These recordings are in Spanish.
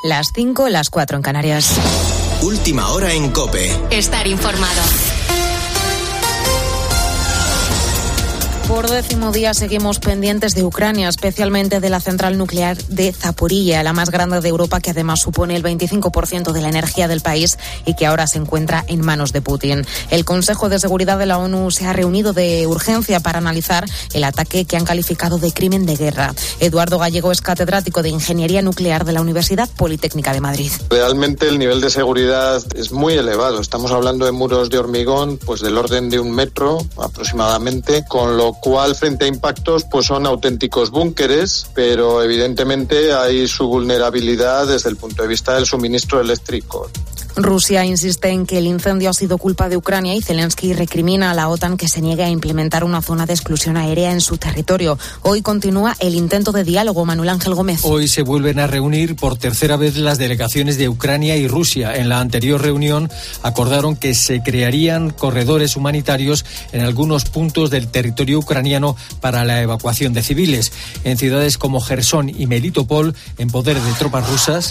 las 5, las 4 en Canarias. Última hora en COPE. Estar informado. Por 10º día seguimos pendientes de Ucrania, especialmente de la central nuclear de Zaporilla, la más grande de Europa, que además supone el 25% de la energía del país y que ahora se encuentra en manos de Putin. El Consejo de Seguridad de la ONU se ha reunido de urgencia para analizar el ataque que han calificado de crimen de guerra. Eduardo Gallego es catedrático de Ingeniería Nuclear de la Universidad Politécnica de Madrid. Realmente el nivel de seguridad es muy elevado. Estamos hablando de muros de hormigón, pues del orden de 1 metro aproximadamente, con lo cual frente a impactos pues son auténticos búnkeres, pero evidentemente hay su vulnerabilidad desde el punto de vista del suministro eléctrico. Rusia insiste en que el incendio ha sido culpa de Ucrania y Zelensky recrimina a la OTAN que se niegue a implementar una zona de exclusión aérea en su territorio. Hoy continúa el intento de diálogo. Manuel Ángel Gómez. Hoy se vuelven a reunir por tercera vez las delegaciones de Ucrania y Rusia. En la anterior reunión acordaron que se crearían corredores humanitarios en algunos puntos del territorio ucraniano para la evacuación de civiles. En ciudades como Jersón y Melitopol, en poder de tropas rusas,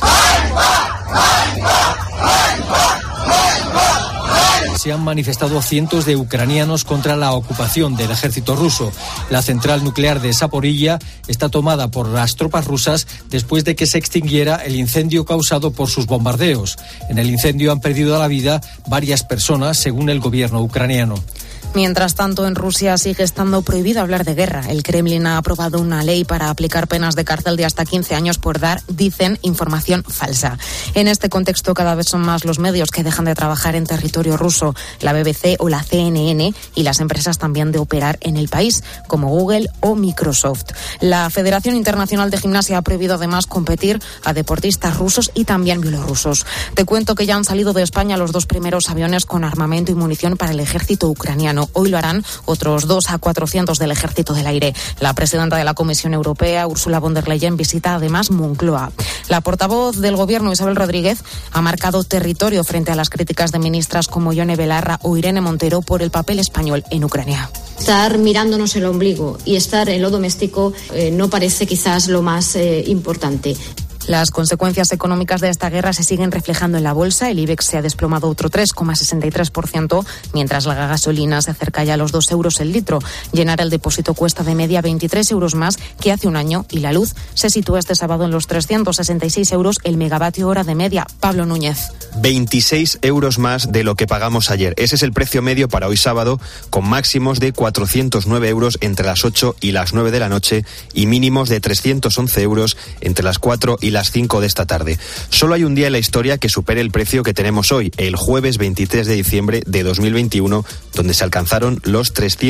se han manifestado cientos de ucranianos contra la ocupación del ejército ruso. La central nuclear de Zaporilla está tomada por las tropas rusas después de que se extinguiera el incendio causado por sus bombardeos. En el incendio han perdido la vida varias personas, según el gobierno ucraniano. Mientras tanto, en Rusia sigue estando prohibido hablar de guerra. El Kremlin ha aprobado una ley para aplicar penas de cárcel de hasta 15 años por dar, dicen, información falsa. En este contexto, cada vez son más los medios que dejan de trabajar en territorio ruso, la BBC o la CNN, y las empresas también de operar en el país, como Google o Microsoft. La Federación Internacional de Gimnasia ha prohibido además competir a deportistas rusos y también bielorrusos. Te cuento que ya han salido de España los 2 primeros aviones con armamento y munición para el ejército ucraniano. Hoy lo harán otros 2 A400 del Ejército del Aire. La presidenta de la Comisión Europea, Ursula von der Leyen, visita además Moncloa. La portavoz del Gobierno, Isabel Rodríguez, ha marcado territorio frente a las críticas de ministras como Ione Belarra o Irene Montero por el papel español en Ucrania. Estar mirándonos el ombligo y estar en lo doméstico no parece quizás lo más importante. Las consecuencias económicas de esta guerra se siguen reflejando en la bolsa. El IBEX se ha desplomado otro 3,63%, mientras la gasolina se acerca ya a los 2 euros el litro. Llenar el depósito cuesta de media 23 euros más que hace un año y la luz se sitúa este sábado en los 366 euros el megavatio hora de media. Pablo Núñez. 26 euros más de lo que pagamos ayer. Ese es el precio medio para hoy sábado, con máximos de 409 euros entre las 8 y las 9 de la noche y mínimos de 311 euros entre las 4 y las 5 de esta tarde. Solo hay un día en la historia que supere el precio que tenemos hoy, el jueves 23 de diciembre de 2021, donde se alcanzaron los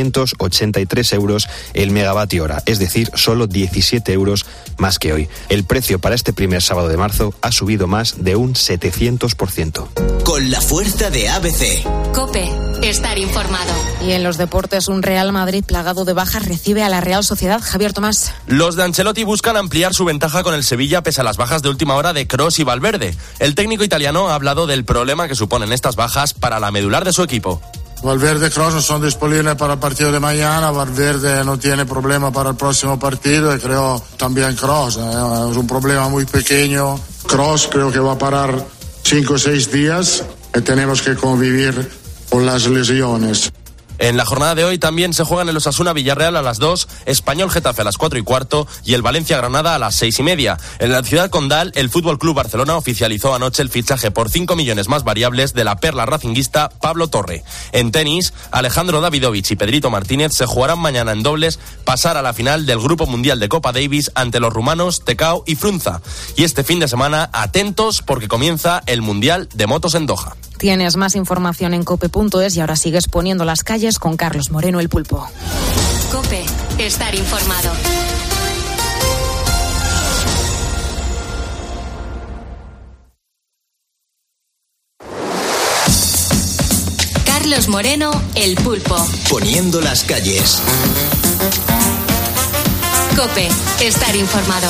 383 euros el megavatio hora, es decir, solo 17 euros más que hoy. El precio para este primer sábado de marzo ha subido más de un 700%. Con la fuerza de ABC. COPE. Estar informado. Y en los deportes, un Real Madrid plagado de bajas recibe a la Real Sociedad. Javier Tomás. Los de Ancelotti buscan ampliar su ventaja con el Sevilla pese a las bajas de última hora de Kroos y Valverde. El técnico italiano ha hablado del problema que suponen estas bajas para la medular de su equipo. Valverde y Kroos no son disponibles para el partido de mañana. Valverde no tiene problema para el próximo partido y creo también Kroos. Es un problema muy pequeño. Kroos creo que va a parar 5 o 6 días y tenemos que convivir con las lesiones. En la jornada de hoy también se juegan el Osasuna-Villarreal a las 2, Español-Getafe a las 4:15 y el Valencia-Granada a las 6:30. En la ciudad condal, el FC Barcelona oficializó anoche el fichaje por 5 millones más variables de la perla racinguista Pablo Torre. En tenis, Alejandro Davidovich y Pedrito Martínez se jugarán mañana en dobles pasar a la final del Grupo Mundial de Copa Davis ante los rumanos Tecao y Frunza. Y este fin de semana, atentos porque comienza el Mundial de Motos en Doha. Tienes más información en cope.es y ahora sigues poniendo las calles con Carlos Moreno, el Pulpo. COPE. Estar informado. Carlos Moreno, el Pulpo. Poniendo las calles. COPE. Estar informado.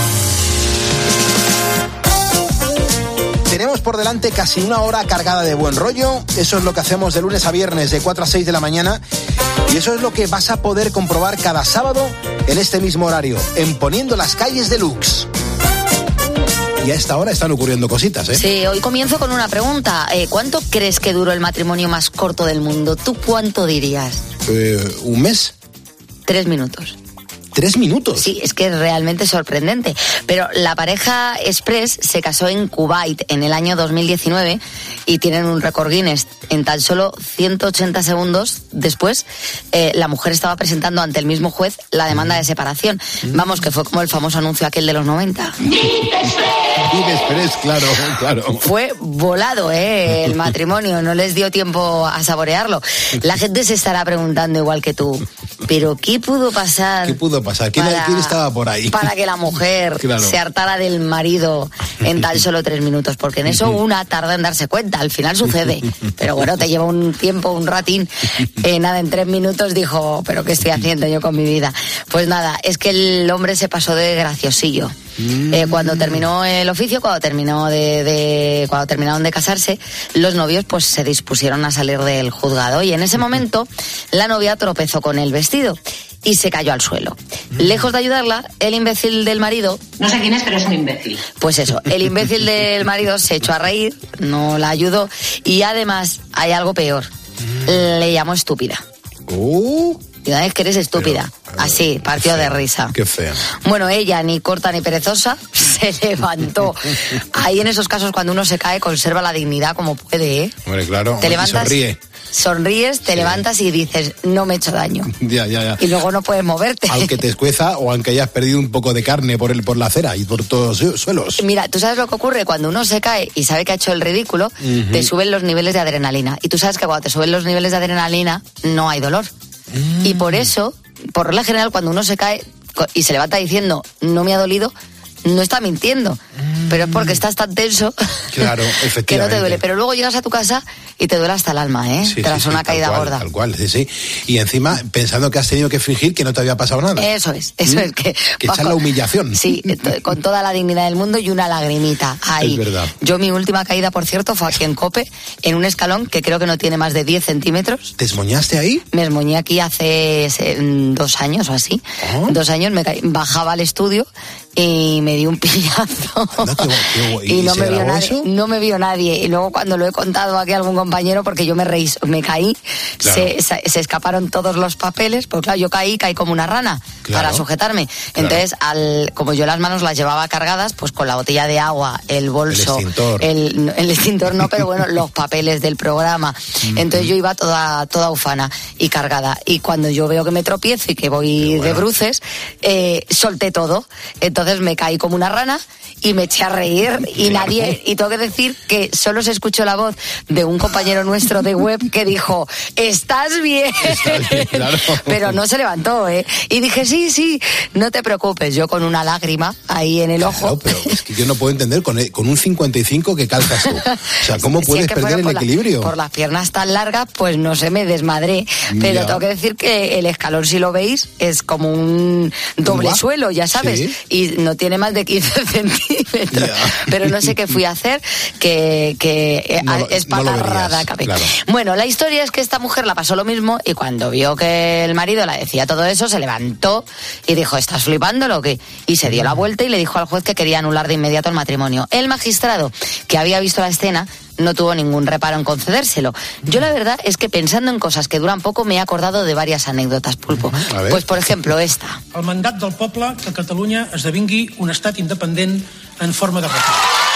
Tenemos por delante casi una hora cargada de buen rollo. Eso es lo que hacemos de lunes a viernes de 4 a 6 de la mañana. Y eso es lo que vas a poder comprobar cada sábado en este mismo horario, en Poniendo las calles Deluxe. Y a esta hora están ocurriendo cositas, ¿eh? Sí, hoy comienzo con una pregunta. ¿Cuánto crees que duró el matrimonio más corto del mundo? ¿Tú cuánto dirías? ¿Un mes? 3 minutos. 3 minutos. Sí, es que es realmente sorprendente. Pero la pareja Express se casó en Kuwait en el año 2019 y tienen un récord Guinness. En tan solo 180 segundos después, la mujer estaba presentando ante el mismo juez la demanda de separación. Vamos, que fue como el famoso anuncio aquel de los 90. Express, claro. Fue volado, el matrimonio, no les dio tiempo a saborearlo. La gente se estará preguntando igual que tú, ¿pero qué pudo pasar? ¿Quién estaba por ahí? Para que la mujer se hartara del marido en tan solo 3 minutos, porque en eso una tarda en darse cuenta, al final sucede. Pero bueno, te lleva un tiempo, un ratín. Nada, en 3 minutos dijo, ¿pero qué estoy haciendo yo con mi vida? Pues nada, es que el hombre se pasó de graciosillo. Cuando terminó el oficio, cuando terminaron de casarse, los novios pues se dispusieron a salir del juzgado y en ese momento la novia tropezó con el vestido y se cayó al suelo. Lejos de ayudarla, el imbécil del marido... No sé quién es, pero es un imbécil. Pues eso, el imbécil del marido se echó a reír, no la ayudó y además hay algo peor. Le llamó estúpida. Y una vez que eres estúpida. Así, partió de risa. Qué fea. Bueno, ella, ni corta ni perezosa, se levantó. Ahí en esos casos, cuando uno se cae, conserva la dignidad como puede, ¿eh? Hombre, claro. Te levantas, sonríes, te levantas y dices, no me he hecho daño. Ya. Y luego no puedes moverte. Aunque te escueza o aunque hayas perdido un poco de carne por la acera y por todos los suelos. Mira, ¿tú sabes lo que ocurre? Cuando uno se cae y sabe que ha hecho el ridículo, te suben los niveles de adrenalina. Y tú sabes que cuando te suben los niveles de adrenalina, no hay dolor. Y por eso, por regla general, cuando uno se cae y se levanta diciendo, no me ha dolido, no está mintiendo, pero es porque estás tan tenso, claro, efectivamente, que no te duele. Pero luego llegas a tu casa y te duele hasta el alma, ¿eh? Tras una caída gorda. Tal cual, sí. Y encima, pensando que has tenido que fingir que no te había pasado nada. Eso es que echar la humillación. Sí, con toda la dignidad del mundo y una lagrimita ahí. Es verdad. Yo, mi última caída, por cierto, fue aquí en Cope, en un escalón que creo que no tiene más de 10 centímetros. ¿Te esmoñaste ahí? Me esmoñé aquí hace 2 años o así. 2 años me caí, bajaba al estudio y me di un pillazo. Y no me vio nadie. Eso? No me vio nadie. Y luego cuando lo he contado aquí a algún compañero, porque yo me caí, claro, se escaparon todos los papeles, porque claro, yo caí como una rana, claro, para sujetarme. Entonces, como yo las manos las llevaba cargadas, pues con la botella de agua, el bolso, el extintor no, pero bueno, los papeles del programa. Entonces yo iba toda ufana y cargada. Y cuando yo veo que me tropiezo y que voy de bruces, solté todo. Entonces me caí como una rana y me eché a reír y tengo que decir que solo se escuchó la voz de un compañero nuestro de web que dijo, ¿estás bien? Claro. Pero no se levantó, ¿eh? Y dije, sí, no te preocupes, yo con una lágrima ahí en el ojo. Pero es que yo no puedo entender, con un 55 que calzas tú. O sea, ¿cómo puedes perder el equilibrio? Por las piernas tan largas, pues no sé, me desmadré. Pero tengo que decir que el escalón, si lo veis, es como un doble suelo, ya sabes. ¿Sí? Y no tiene más de 15 centímetros. Pero no sé qué fui a hacer, que espatarrada acabé. Claro. Bueno, la historia es que esta mujer la pasó lo mismo y cuando vio que el marido la decía todo eso, se levantó y dijo, ¿estás flipándolo o qué? Y se dio la vuelta y le dijo al juez que quería anular de inmediato el matrimonio. El magistrado, que había visto la escena, no tuvo ningún reparo en concedérselo. Yo la verdad es que pensando en cosas que duran poco me he acordado de varias anécdotas, Pulpo. Pues por ejemplo esta. El mandat del poble que Catalunya esdevingui un estat independent en forma de república.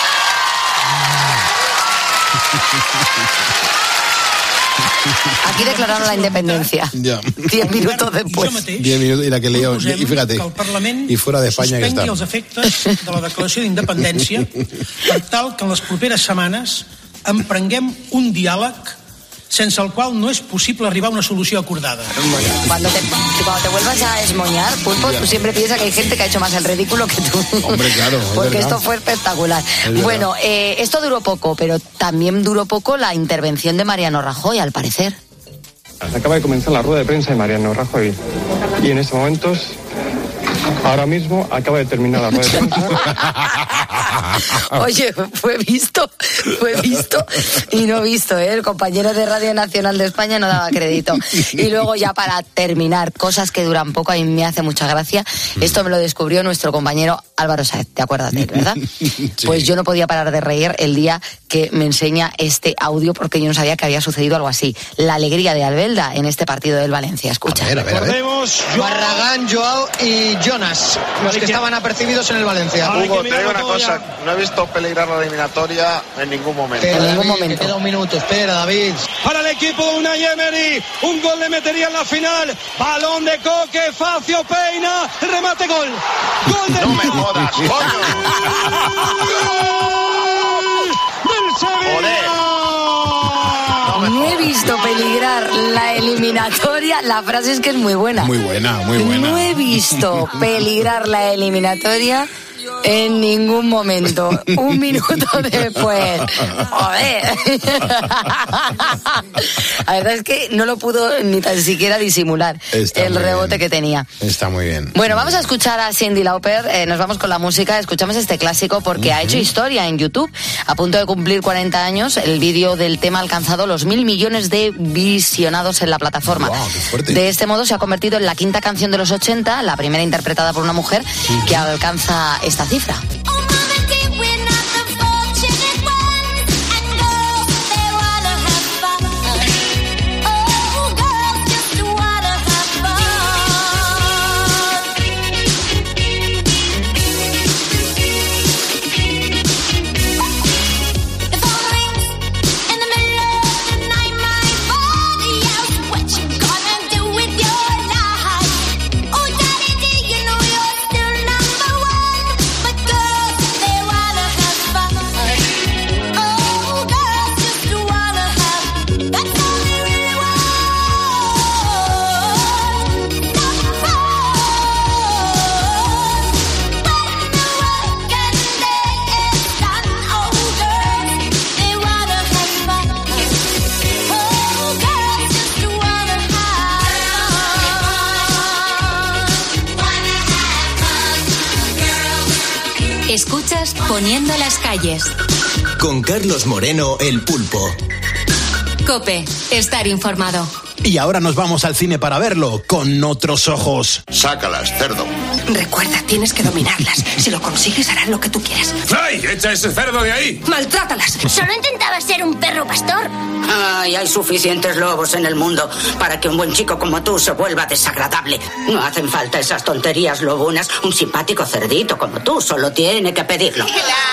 Aquí declararon la independencia. 10 minutos después. 10 minutos y la que leo. Y fíjate, y fuera de España que está. Els efectes de la declaració d'independència per tal que en les properes setmanes emprenguem un diàleg sense el cual no es posible arribar a una solución acordada. Cuando te vuelvas a esmoñar, Pulpo, tú siempre piensas que hay gente que ha hecho más el ridículo que tú. Hombre, claro. Porque esto fue espectacular. Bueno, esto duró poco, pero también duró poco la intervención de Mariano Rajoy, al parecer. Acaba de comenzar la rueda de prensa de Mariano Rajoy y en estos momentos, ahora mismo, acaba de terminar la rueda de prensa. Oye, fue visto y no visto, ¿eh? El compañero de Radio Nacional de España no daba crédito. Y luego ya para terminar, cosas que duran poco, a mí me hace mucha gracia. Esto me lo descubrió nuestro compañero Álvaro Sáez, ¿te acuerdas de él, verdad? Sí. Pues yo no podía parar de reír el día que me enseña este audio porque yo no sabía que había sucedido algo así. La alegría de Albelda en este partido del Valencia. Escucha. A ver. Recordemos, Barragán, Joao y Jonas, los que estaban apercibidos en el Valencia. Hugo, te digo una cosa, no he visto peligrar la eliminatoria en ningún momento. En ningún momento. Queda un minuto, espera, David. Para el equipo de Unai Emery, un gol le metería en la final. Balón de Coque, Facio peina, remate, gol. Gol del No me jodas, coño. del Sevilla. No he visto peligrar la eliminatoria. La frase es que es muy buena. Muy buena. No he visto peligrar la eliminatoria en ningún momento. Un minuto después. Joder. La verdad es que no lo pudo ni tan siquiera disimular el rebote que tenía. Está muy bien. Bueno, vamos a escuchar a Cyndi Lauper. Nos vamos con la música. Escuchamos este clásico porque ha hecho historia en YouTube. A punto de cumplir 40 años, el vídeo del tema ha alcanzado los 1.000 millones de visionados en la plataforma. Wow, qué fuerte. De este modo se ha convertido en la quinta canción de los 80, la primera interpretada por una mujer que alcanza esta cifra. Escuchas Poniendo las calles. Con Carlos Moreno, el Pulpo. COPE, estar informado. Y ahora nos vamos al cine para verlo con otros ojos. Sácalas, cerdo. Recuerda, tienes que dominarlas. Si lo consigues, harán lo que tú quieras. ¡Ay! ¡Echa ese cerdo de ahí! ¡Maltrátalas! Solo intentaba ser un perro pastor. Ay, hay suficientes lobos en el mundo para que un buen chico como tú se vuelva desagradable. No hacen falta esas tonterías lobunas. Un simpático cerdito como tú solo tiene que pedirlo.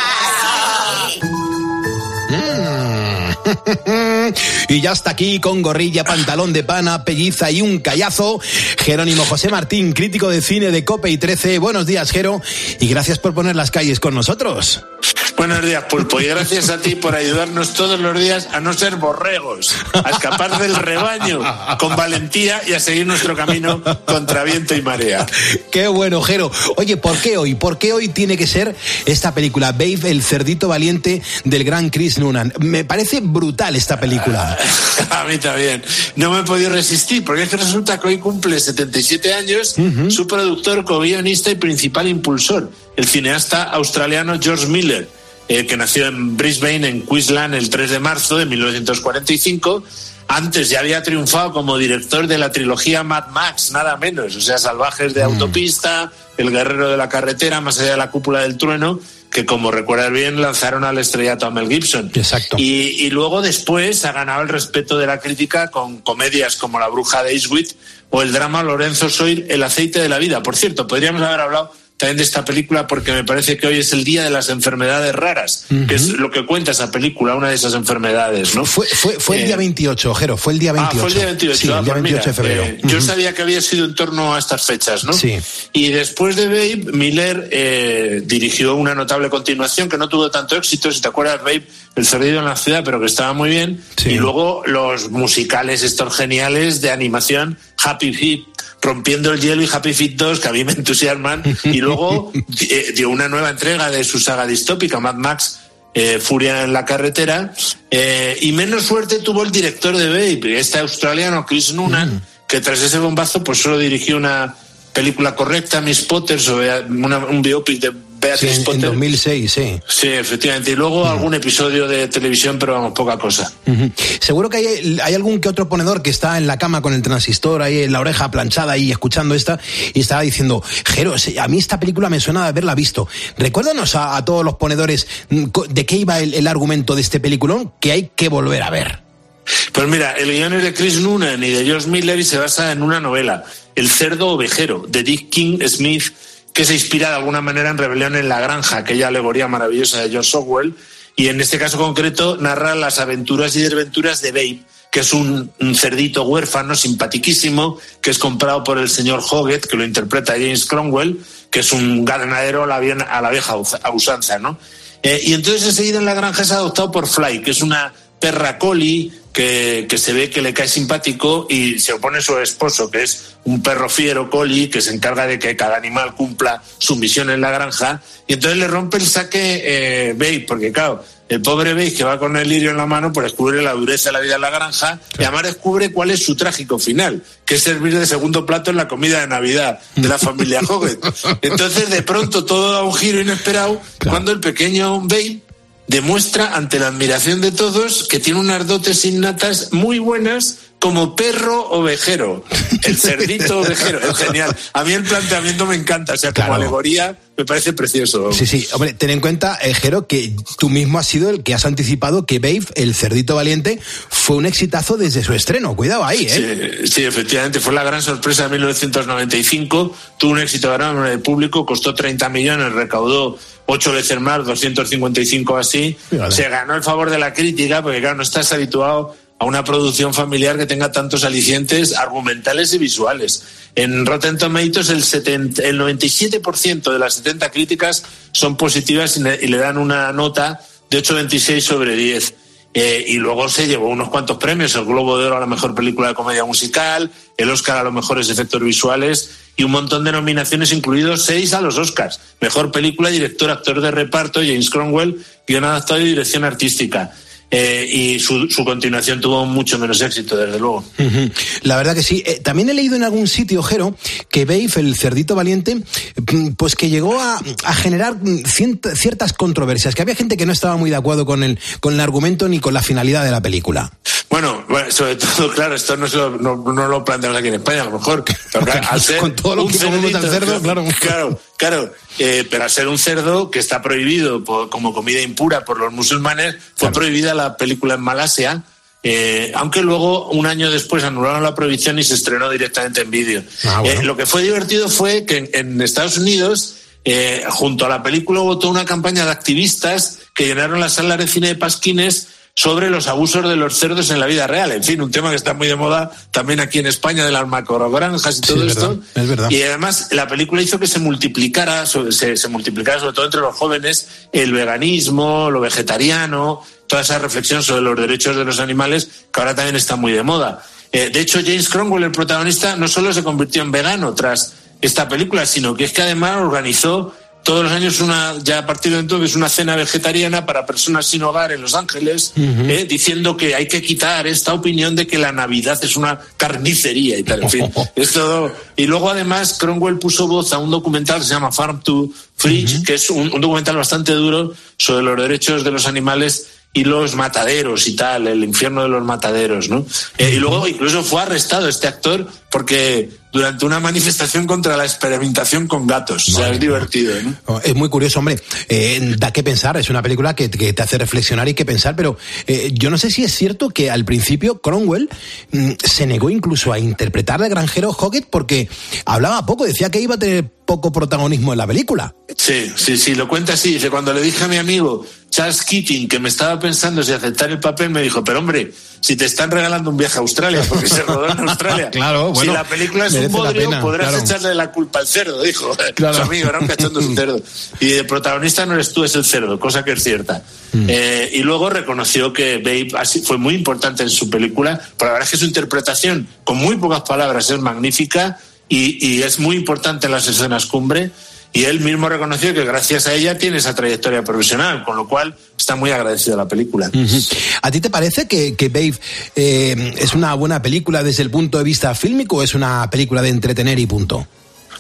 Y ya está aquí con gorrilla, pantalón de pana, pelliza y un callazo, Jerónimo José Martín, crítico de cine de COPE y 13. Buenos días, Jero, y gracias por poner las calles con nosotros. Buenos días, Pulpo, y gracias a ti por ayudarnos todos los días a no ser borregos, a escapar del rebaño con valentía y a seguir nuestro camino contra viento y marea. Qué bueno, Jero. Oye, ¿por qué hoy? ¿Por qué hoy tiene que ser esta película, Babe, el cerdito valiente del gran Chris Noonan? Me parece brutal esta película. A mí también. No me he podido resistir, porque es que resulta que hoy cumple 77 años su productor, co-guionista y principal impulsor, el cineasta australiano George Miller, que nació en Brisbane, en Queensland, el 3 de marzo de 1945. Antes ya había triunfado como director de la trilogía Mad Max, nada menos, o sea, Salvajes de Autopista, El guerrero de la carretera, Más allá de la cúpula del trueno, que como recuerdas bien lanzaron al estrellato a Mel Gibson. Exacto. Y luego después ha ganado el respeto de la crítica con comedias como La bruja de Eastwick o el drama Lorenzo Soir, El aceite de la vida. Por cierto, podríamos haber hablado también de esta película porque me parece que hoy es el día de las enfermedades raras, que es lo que cuenta esa película, una de esas enfermedades, ¿no? Fue el día 28, Jero, fue el día 28. Fue el día 28. Sí, el día 28 de febrero. Yo sabía que había sido en torno a estas fechas, ¿no? Sí. Y después de Babe, Miller dirigió una notable continuación que no tuvo tanto éxito, si te acuerdas, Babe, El cerdito en la ciudad, pero que estaba muy bien. Sí. Y luego los musicales estos geniales de animación, Happy Feet, Rompiendo el hielo y Happy Feet 2, que a mí me entusiasman. Y luego dio una nueva entrega de su saga distópica, Mad Max, Furia en la carretera. Y menos suerte tuvo el director de Babe, este australiano Chris Noonan, que tras ese bombazo pues solo dirigió una película correcta, Miss Potter, sobre un biopic de Beatriz Potter. En 2006, sí. Sí, efectivamente. Y luego algún episodio de televisión, pero vamos, poca cosa. Seguro que hay algún que otro ponedor que está en la cama con el transistor ahí en la oreja planchada y escuchando esta y estaba diciendo, Jero, a mí esta película me suena de haberla visto. Recuérdanos a todos los ponedores de qué iba el argumento de este peliculón que hay que volver a ver. Pues mira, el guion es de Chris Noonan y de George Miller y se basa en una novela, El cerdo ovejero, de Dick King Smith, que se inspira de alguna manera en Rebelión en la Granja, aquella alegoría maravillosa de George Orwell, y en este caso concreto narra las aventuras y desventuras de Babe, que es un cerdito huérfano simpatiquísimo, que es comprado por el señor Hoggett, que lo interpreta James Cromwell, que es un ganadero a la vieja usanza, ¿no? Y entonces enseguida en la granja es adoptado por Fly, que es una perra collie que se ve que le cae simpático, y se opone su esposo, que es un perro fiero collie que se encarga de que cada animal cumpla su misión en la granja, y entonces le rompe el saque Babe, porque claro, el pobre Babe, que va con el lirio en la mano, pues descubre la dureza de la vida en la granja, y además descubre cuál es su trágico final, que es servir de segundo plato en la comida de Navidad de la familia Hoggett. Entonces de pronto todo da un giro inesperado cuando el pequeño Babe demuestra ante la admiración de todos que tiene unas dotes innatas muy buenas como perro ovejero, el cerdito ovejero, es genial. A mí el planteamiento me encanta, o sea, como alegoría me parece precioso. Sí, hombre, ten en cuenta, Jero, que tú mismo has sido el que has anticipado que Babe, el cerdito valiente, fue un exitazo desde su estreno, cuidado ahí, ¿eh? Sí, efectivamente, fue la gran sorpresa de 1995, tuvo un éxito grande en el público, costó 30 millones, recaudó 8 veces más, 255 así, se ganó el favor de la crítica, porque claro, no estás habituado a una producción familiar que tenga tantos alicientes argumentales y visuales. En Rotten Tomatoes el 97% de las 70 críticas son positivas y le dan una nota de 8,26 sobre 10. Y luego se llevó unos cuantos premios, el Globo de Oro a la mejor película de comedia musical, el Oscar a los mejores efectos visuales y un montón de nominaciones, incluidos 6 a los Oscars. Mejor película, director, actor de reparto, James Cromwell, guion adaptado y dirección artística. Y su continuación tuvo mucho menos éxito, desde luego. La verdad que sí. También he leído en algún sitio, Jero, que Babe, el cerdito valiente, pues que llegó a generar ciertas controversias, que había gente que no estaba muy de acuerdo con el argumento ni con la finalidad de la película. Bueno, sobre todo, claro, esto no lo planteamos aquí en España, a lo mejor. Pero claro, al ser con todo lo que comemos al cerdo, claro. Pero al ser un cerdo que está prohibido como comida impura por los musulmanes, fue prohibida la película en Malasia, aunque luego, un año después, anularon la prohibición y se estrenó directamente en vídeo. Bueno. Lo que fue divertido fue que en Estados Unidos, junto a la película, hubo toda una campaña de activistas que llenaron las salas de cine de pasquines sobre los abusos de los cerdos en la vida real. En fin, un tema que está muy de moda también aquí en España, de las macrogranjas y todo esto. Es verdad. Y además la película hizo que se multiplicara sobre todo entre los jóvenes, el veganismo, lo vegetariano, toda esa reflexión sobre los derechos de los animales, que ahora también está muy de moda. De hecho, James Cromwell, el protagonista, no solo se convirtió en vegano tras esta película, sino que es que además organizó todos los años ya a partir de entonces, una cena vegetariana para personas sin hogar en Los Ángeles, diciendo que hay que quitar esta opinión de que la Navidad es una carnicería y tal, en fin. Es todo. Y luego además Cromwell puso voz a un documental que se llama Farm to Fridge, que es un documental bastante duro sobre los derechos de los animales y los mataderos y tal, el infierno de los mataderos, ¿no? Y luego incluso fue arrestado este actor porque durante una manifestación contra la experimentación con gatos. O sea, es divertido, ¿no? Es muy curioso, hombre. Da que pensar, es una película que te hace reflexionar y que pensar, pero yo no sé si es cierto que al principio Cromwell se negó incluso a interpretar al granjero Hoggett porque hablaba poco, decía que iba a tener poco protagonismo en la película. Sí, lo cuenta así. Dice, cuando le dije a mi amigo Charles Keating que me estaba pensando si aceptar el papel, me dijo, pero hombre, si te están regalando un viaje a Australia, porque se rodó en Australia. Claro, bueno, si la película es un bodrio, podrás echarle la culpa al cerdo, dijo. Claro. Su amigo, era un cachondo, es un cerdo. Y el protagonista no eres tú, es el cerdo, cosa que es cierta. Y luego reconoció que Babe fue muy importante en su película, pero la verdad es que su interpretación, con muy pocas palabras, es magnífica y es muy importante en las escenas cumbre. Y él mismo reconoció que gracias a ella tiene esa trayectoria profesional, con lo cual está muy agradecido a la película. ¿A ti te parece que Babe es una buena película desde el punto de vista fílmico o es una película de entretener y punto?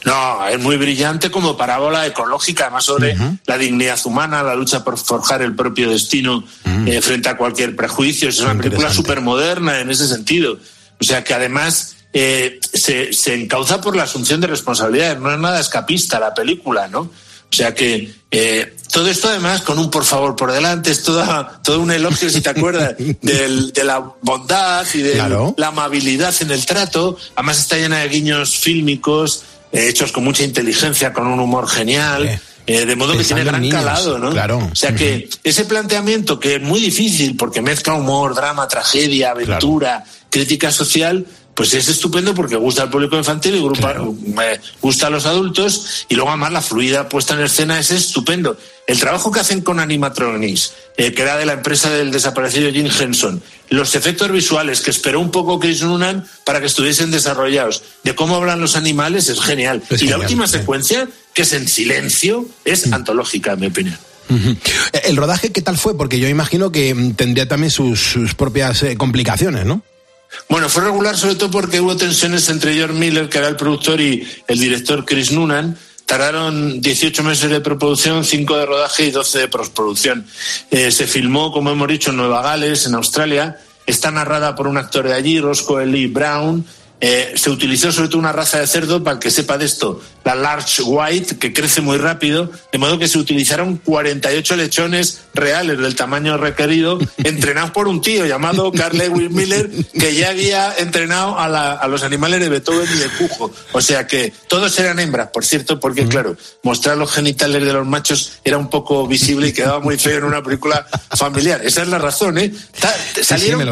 No, es muy brillante como parábola ecológica, además sobre la dignidad humana, la lucha por forjar el propio destino frente a cualquier prejuicio. Es una película súper moderna en ese sentido. O sea que además se encauza por la asunción de responsabilidades, no es nada escapista la película, ¿no? O sea que todo esto además con un por favor por delante, es todo un elogio, si te acuerdas, de la bondad y de la amabilidad en el trato. Además está llena de guiños fílmicos, hechos con mucha inteligencia, con un humor genial. De modo que tiene gran calado, ¿no? Claro. O sea que ese planteamiento, que es muy difícil porque mezcla humor, drama, tragedia, aventura, crítica social, pues es estupendo porque gusta al público infantil y gusta a los adultos, y luego además la fluida puesta en escena es estupendo. El trabajo que hacen con Animatronics, que era de la empresa del desaparecido Jim Henson, los efectos visuales que esperó un poco Chris Noonan para que estuviesen desarrollados, de cómo hablan los animales, es genial. Y la última secuencia, que es en silencio, es antológica, en mi opinión. ¿El rodaje qué tal fue? Porque yo imagino que tendría también sus propias complicaciones, ¿no? Bueno, fue regular sobre todo porque hubo tensiones entre George Miller, que era el productor, y el director Chris Noonan. Tardaron 18 meses de preproducción, 5 de rodaje y 12 de postproducción. Se filmó, como hemos dicho, en Nueva Gales, en Australia. Está narrada por un actor de allí, Roscoe Lee Brown. Se utilizó sobre todo una raza de cerdo, para el que sepa de esto, la Large White, que crece muy rápido, de modo que se utilizaron 48 lechones reales del tamaño requerido, entrenados por un tío llamado Carl Lewis Miller, que ya había entrenado a los animales de Beethoven y de Cujo. O sea que todos eran hembras, por cierto, porque claro, mostrar los genitales de los machos era un poco visible y quedaba muy feo en una película familiar. Esa es la razón, ¿eh? Salieron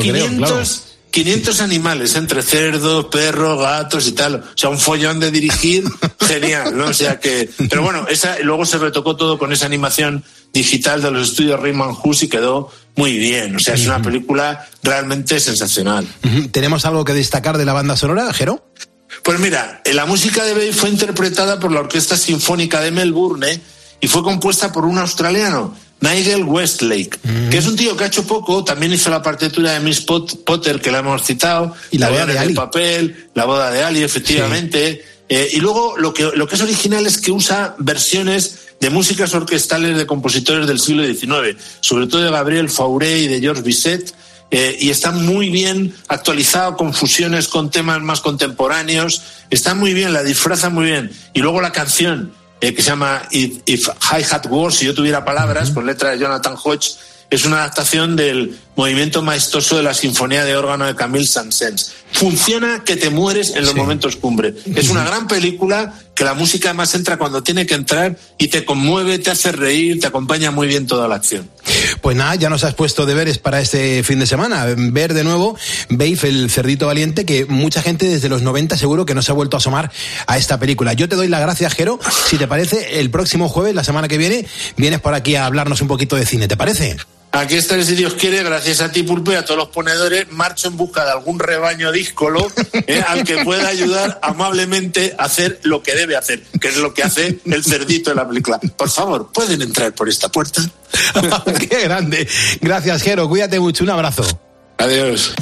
500 animales, entre cerdos, perros, gatos y tal. O sea, un follón de dirigir genial, ¿no? O sea que... Pero bueno, luego se retocó todo con esa animación digital de los estudios Raymond Hughes y quedó muy bien. O sea, es una película realmente sensacional. ¿Tenemos algo que destacar de la banda sonora, Jero? Pues mira, la música de Babe fue interpretada por la Orquesta Sinfónica de Melbourne y fue compuesta por un australiano, Nigel Westlake, que es un tío que ha hecho poco. También hizo la partitura de Miss Potter, que la hemos citado, y la boda de Ali. Papel, la boda de Ali, efectivamente. Sí. Y luego lo que es original es que usa versiones de músicas orquestales de compositores del siglo XIX, sobre todo de Gabriel Fauré y de Georges Bizet, y está muy bien actualizado, con fusiones con temas más contemporáneos. Está muy bien, la disfraza muy bien. Y luego la canción, que se llama If I Had Words, si yo tuviera palabras, con letra de Jonathan Hodge, es una adaptación del movimiento maestoso de la Sinfonía de órgano de Camille Saint-Saëns. Funciona que te mueres en los momentos cumbre. Es una gran película que la música además entra cuando tiene que entrar y te conmueve, te hace reír, te acompaña muy bien toda la acción. Pues nada, ya nos has puesto deberes para este fin de semana. Ver de nuevo Babe, el cerdito valiente, que mucha gente desde los 90 seguro que no se ha vuelto a asomar a esta película. Yo te doy las gracias, Jero. Si te parece, el próximo jueves, la semana que viene, vienes por aquí a hablarnos un poquito de cine. ¿Te parece? Aquí estaré, si Dios quiere, gracias a ti, Pulpo, y a todos los ponedores. Marcho en busca de algún rebaño díscolo al que pueda ayudar amablemente a hacer lo que debe hacer, que es lo que hace el cerdito en la película. Por favor, ¿pueden entrar por esta puerta? ¡Qué grande! Gracias, Jero. Cuídate mucho. Un abrazo. Adiós.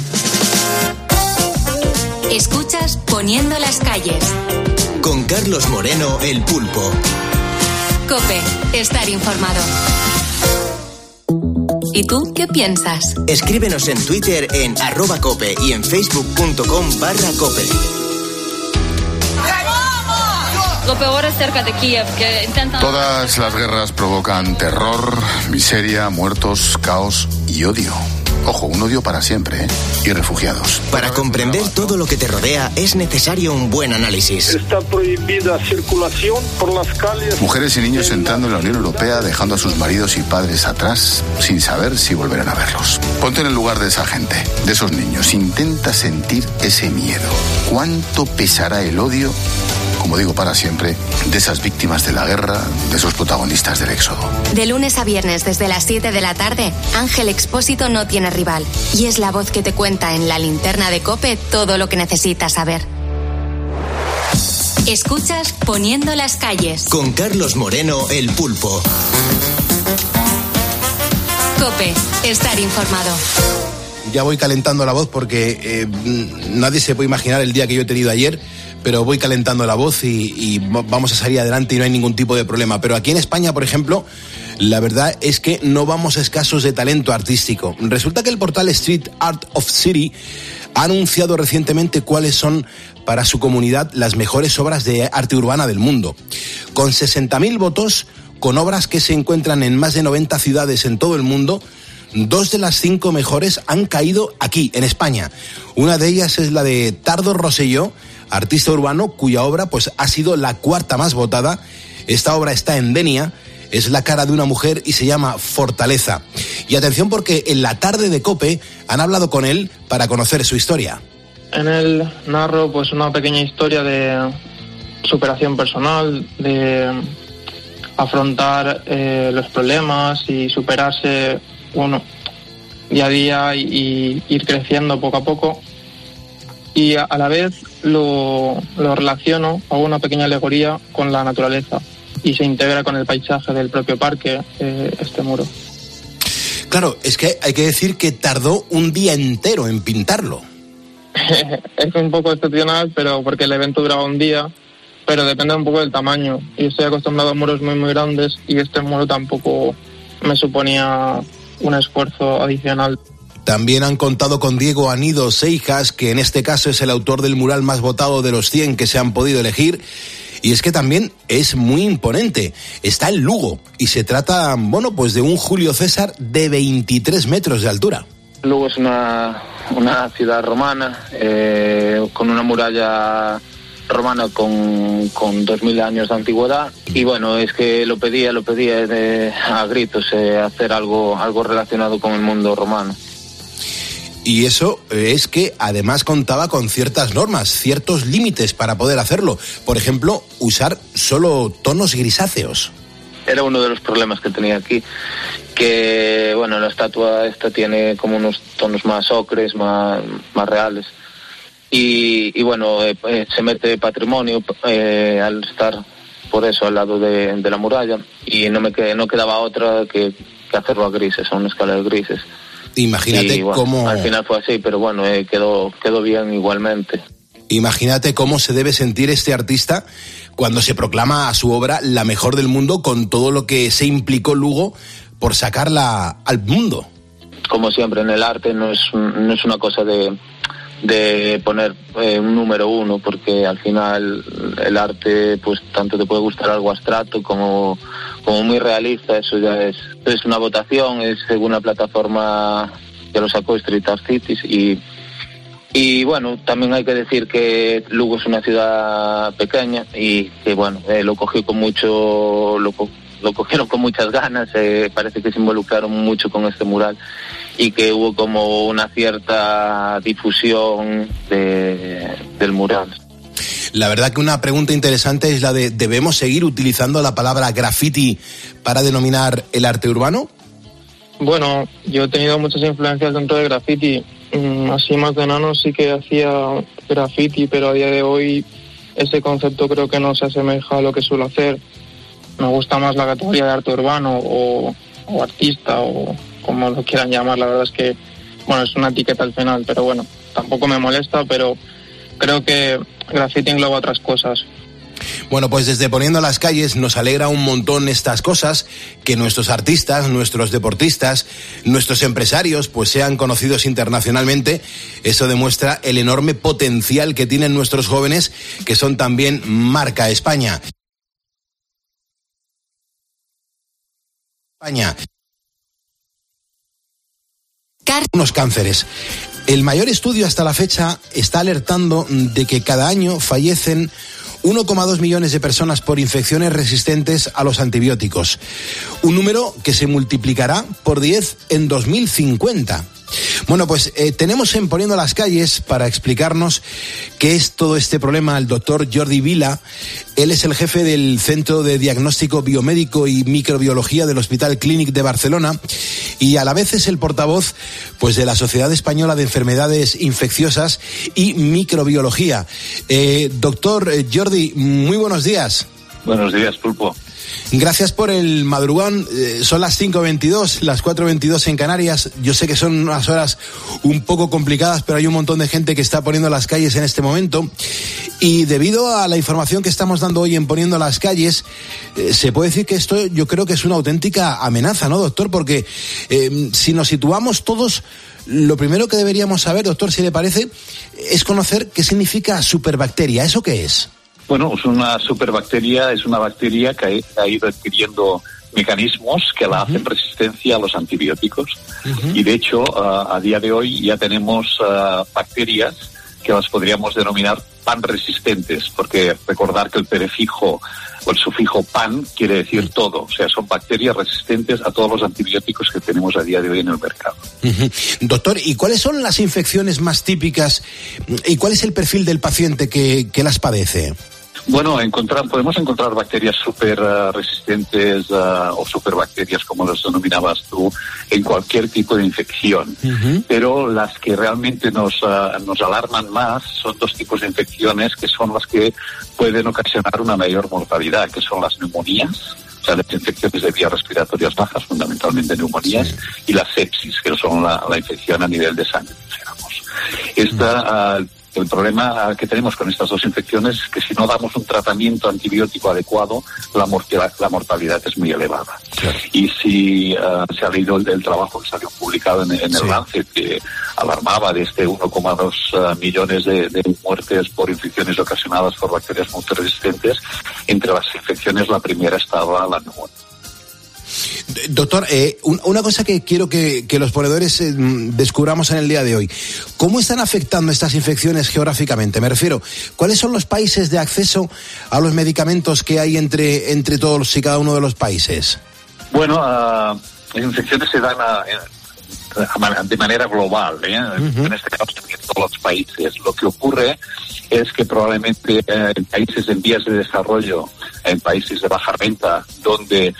Escuchas Poniendo las calles. Con Carlos Moreno, el Pulpo. COPE. Estar informado. ¿Y tú qué piensas? Escríbenos en Twitter en @cope y en facebook.com/cope. Lo peor es cerca de Kiev, que intentan... Todas las guerras provocan terror, miseria, muertos, caos y odio. Ojo, un odio para siempre, ¿eh? Y refugiados. Para comprender todo lo que te rodea es necesario un buen análisis. Está prohibida circulación por las calles. Mujeres y niños entrando en la Unión Europea, dejando a sus maridos y padres atrás, sin saber si volverán a verlos. Ponte en el lugar de esa gente, de esos niños. Intenta sentir ese miedo. ¿Cuánto pesará el odio, como digo, para siempre, de esas víctimas de la guerra, de esos protagonistas del éxodo? De lunes a viernes desde las 7 de la tarde, Ángel Expósito no tiene rival y es la voz que te cuenta en la linterna de COPE todo lo que necesitas saber. Escuchas Poniendo las calles. Con Carlos Moreno, el Pulpo. COPE. Estar informado. Ya voy calentando la voz porque nadie se puede imaginar el día que yo he tenido ayer pero voy calentando la voz y vamos a salir adelante y no hay ningún tipo de problema. Pero aquí en España, por ejemplo, la verdad es que no vamos escasos de talento artístico. Resulta que el portal Street Art of City ha anunciado recientemente cuáles son para su comunidad las mejores obras de arte urbana del mundo. Con 60.000 votos, con obras que se encuentran en más de 90 ciudades en todo el mundo, 2 de las 5 mejores han caído aquí, en España. Una de ellas es la de Tardo Rosselló, artista urbano, cuya obra pues ha sido la 4ª más votada. Esta obra está en Denia, es la cara de una mujer y se llama Fortaleza. Y atención, porque en la tarde de COPE han hablado con él para conocer su historia. En él narro pues una pequeña historia de superación personal, de afrontar los problemas y superarse uno día a día y ir creciendo poco a poco. Y a la vez lo relaciono, hago una pequeña alegoría con la naturaleza y se integra con el paisaje del propio parque, este muro. Claro, es que hay que decir que tardó un día entero en pintarlo. Es un poco excepcional, pero porque el evento duraba un día, pero depende un poco del tamaño. Y estoy acostumbrado a muros muy muy grandes y este muro tampoco me suponía un esfuerzo adicional. También han contado con Diego Anido Seijas, que en este caso es el autor del mural más votado de los 100 que se han podido elegir. Y es que también es muy imponente. Está en Lugo y se trata, bueno, pues de un Julio César de 23 metros de altura. Lugo es una ciudad romana con una muralla romana con 2000 años de antigüedad, y bueno, es que lo pedía a gritos hacer algo relacionado con el mundo romano. Y eso es que además contaba con ciertas normas, ciertos límites para poder hacerlo. Por ejemplo, usar solo tonos grisáceos. Era uno de los problemas que tenía aquí, que bueno, la estatua esta tiene como unos tonos más ocres, más reales. Y bueno, se mete patrimonio al estar por eso al lado de la muralla, y no quedaba otra que hacerlo a grises, a una escala de grises. Imagínate y, bueno, cómo... Al final fue así, pero bueno, quedó bien igualmente. Imagínate cómo se debe sentir este artista cuando se proclama a su obra la mejor del mundo, con todo lo que se implicó Lugo por sacarla al mundo. Como siempre en el arte no es una cosa de poner un número uno, porque al final el arte pues tanto te puede gustar algo abstracto como muy realista. Eso ya es una votación, es según la plataforma que lo sacó Street Art Cities, y bueno, también hay que decir que Lugo es una ciudad pequeña y que bueno, lo cogieron con muchas ganas, parece que se involucraron mucho con este mural y que hubo como una cierta difusión del mural. La verdad que una pregunta interesante es la de: ¿debemos seguir utilizando la palabra graffiti para denominar el arte urbano? Bueno, yo he tenido muchas influencias dentro de graffiti. Así más de enano sí que hacía graffiti, pero a día de hoy ese concepto creo que no se asemeja a lo que suelo hacer. Me gusta más la categoría de arte urbano o artista, o como lo quieran llamar. La verdad es que, bueno, es una etiqueta al final, pero bueno, tampoco me molesta, pero creo que graffiti engloba otras cosas. Bueno, pues desde Poniendo las Calles nos alegra un montón estas cosas, que nuestros artistas, nuestros deportistas, nuestros empresarios pues sean conocidos internacionalmente. Eso demuestra el enorme potencial que tienen nuestros jóvenes, que son también marca España. Unos cánceres. El mayor estudio hasta la fecha está alertando de que cada año fallecen 1,2 millones de personas por infecciones resistentes a los antibióticos. Un número que se multiplicará por 10 en 2050. Bueno, pues tenemos en Poniendo las Calles para explicarnos qué es todo este problema al doctor Jordi Vila. Él es el jefe del Centro de Diagnóstico Biomédico y Microbiología del Hospital Clínic de Barcelona, y a la vez es el portavoz pues de la Sociedad Española de Enfermedades Infecciosas y Microbiología. Doctor Jordi, muy buenos días. Buenos días, Pulpo. Gracias por el madrugón. Son las 5:22, las 4:22 en Canarias. Yo sé que son unas horas un poco complicadas, pero hay un montón de gente que está poniendo las calles en este momento. Y debido a la información que estamos dando hoy en Poniendo las Calles, se puede decir que esto yo creo que es una auténtica amenaza, ¿no, doctor? Porque si nos situamos todos, lo primero que deberíamos saber, doctor, si le parece, es conocer qué significa superbacteria. ¿Eso qué es? Bueno, es una superbacteria, es una bacteria que ha ido adquiriendo mecanismos que la hacen resistencia a los antibióticos. Y de hecho, a día de hoy ya tenemos bacterias que las podríamos denominar pan-resistentes, porque recordar que el prefijo o el sufijo pan quiere decir todo, o sea, son bacterias resistentes a todos los antibióticos que tenemos a día de hoy en el mercado. Doctor, ¿y cuáles son las infecciones más típicas y cuál es el perfil del paciente que las padece? Bueno, podemos encontrar bacterias súper resistentes o superbacterias, como las denominabas tú, en cualquier tipo de infección. Pero las que realmente nos alarman más son dos tipos de infecciones que son las que pueden ocasionar una mayor mortalidad, que son las neumonías, o sea, las infecciones de vías respiratorias bajas, fundamentalmente neumonías, y la sepsis, que son la infección a nivel de sangre, digamos. El problema que tenemos con estas dos infecciones es que si no damos un tratamiento antibiótico adecuado, la mortalidad es muy elevada. Claro. Y si se ha leído el trabajo que salió publicado en el Lancet, que alarmaba de 1,2 millones de muertes por infecciones ocasionadas por bacterias multiresistentes, entre las infecciones la primera estaba la neumonía. Doctor, una cosa que quiero que los ponedores descubramos en el día de hoy. ¿Cómo están afectando estas infecciones geográficamente? Me refiero, ¿cuáles son los países de acceso a los medicamentos que hay entre todos y cada uno de los países? Bueno, las infecciones se dan de manera global, en este caso en todos los países. Lo que ocurre es que probablemente en países en vías de desarrollo, en países de baja renta, donde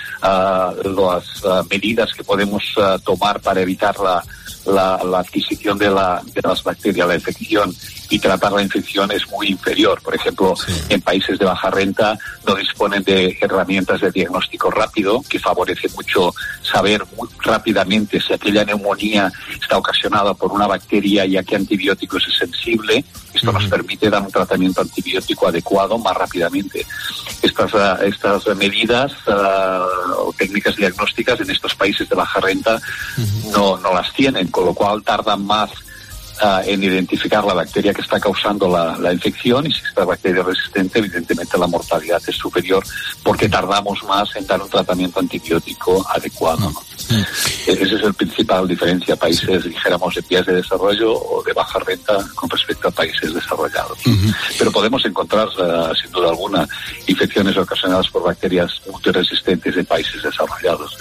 las medidas que podemos tomar para evitar la adquisición de las bacterias, la infección, y tratar la infección es muy inferior. Por ejemplo, en países de baja renta no disponen de herramientas de diagnóstico rápido, que favorece mucho saber muy rápidamente si aquella neumonía está ocasionada por una bacteria y a qué antibióticos es sensible. Esto nos permite dar un tratamiento antibiótico adecuado más rápidamente. Estas medidas o técnicas diagnósticas en estos países de baja renta no las tienen, con lo cual tardan más en identificar la bacteria que está causando la infección, y si esta bacteria es resistente, evidentemente la mortalidad es superior porque tardamos más en dar un tratamiento antibiótico adecuado, ¿no? Esa es la principal diferencia, países, dijéramos, en vías de desarrollo o de baja renta con respecto a países desarrollados. Pero podemos encontrar, sin duda alguna, infecciones ocasionadas por bacterias multiresistentes en países desarrollados.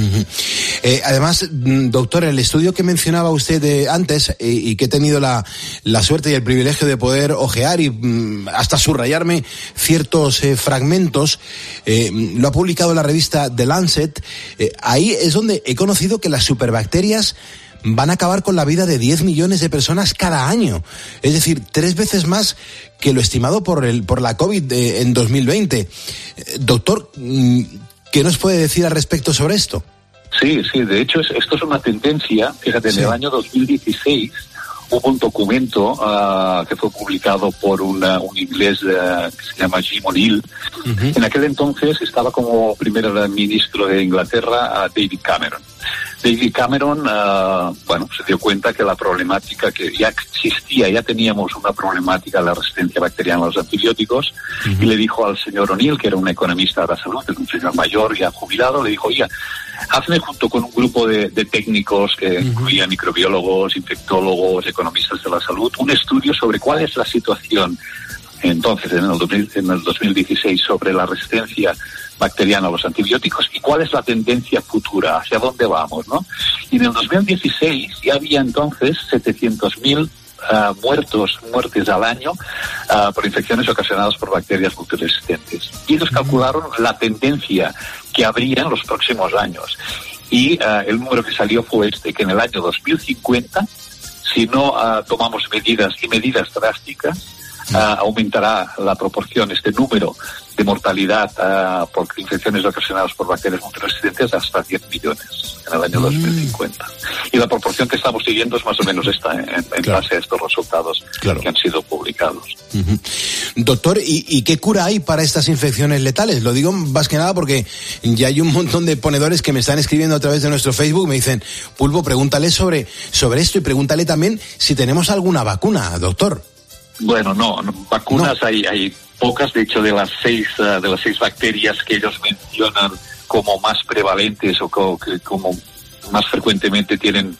Además, doctor, el estudio que mencionaba usted antes y que he tenido la suerte y el privilegio de poder ojear y hasta subrayarme ciertos fragmentos, lo ha publicado la revista The Lancet. Ahí es donde he conocido que las superbacterias van a acabar con la vida de 10 millones de personas cada año. Es decir, 3 veces más que lo estimado por la COVID en 2020. Doctor, ¿qué nos puede decir al respecto sobre esto? Sí, de hecho esto es una tendencia. Fíjate, en el año 2016 hubo un documento que fue publicado por un inglés que se llama Jim O'Neill. En aquel entonces estaba como primer ministro de Inglaterra David Cameron. David Cameron, se dio cuenta que la problemática que ya existía, ya teníamos una problemática de la resistencia bacteriana a los antibióticos, y le dijo al señor O'Neill, que era un economista de la salud, un señor mayor ya jubilado, le dijo, oiga, hazme junto con un grupo de técnicos que incluían microbiólogos, infectólogos, economistas de la salud, un estudio sobre cuál es la situación entonces en el 2016 sobre la resistencia bacteriana a los antibióticos y cuál es la tendencia futura, hacia dónde vamos, ¿no? Y en el 2016 ya había entonces 700.000 muertes al año por infecciones ocasionadas por bacterias multiresistentes. Y ellos calcularon la tendencia que habría en los próximos años. Y el número que salió fue que en el año 2050, si no tomamos medidas drásticas, aumentará la proporción, este número de mortalidad por infecciones ocasionadas por bacterias multiresistentes hasta 10 millones en el año 2050. Y la proporción que estamos siguiendo es más o menos esta, en base a estos resultados que han sido publicados. Doctor, ¿y qué cura hay para estas infecciones letales? Lo digo más que nada porque ya hay un montón de ponedores que me están escribiendo a través de nuestro Facebook, me dicen, Pulpo, pregúntale sobre esto y pregúntale también si tenemos alguna vacuna, doctor. Bueno, no, vacunas hay pocas. De hecho, de las seis bacterias que ellos mencionan como más prevalentes o como más frecuentemente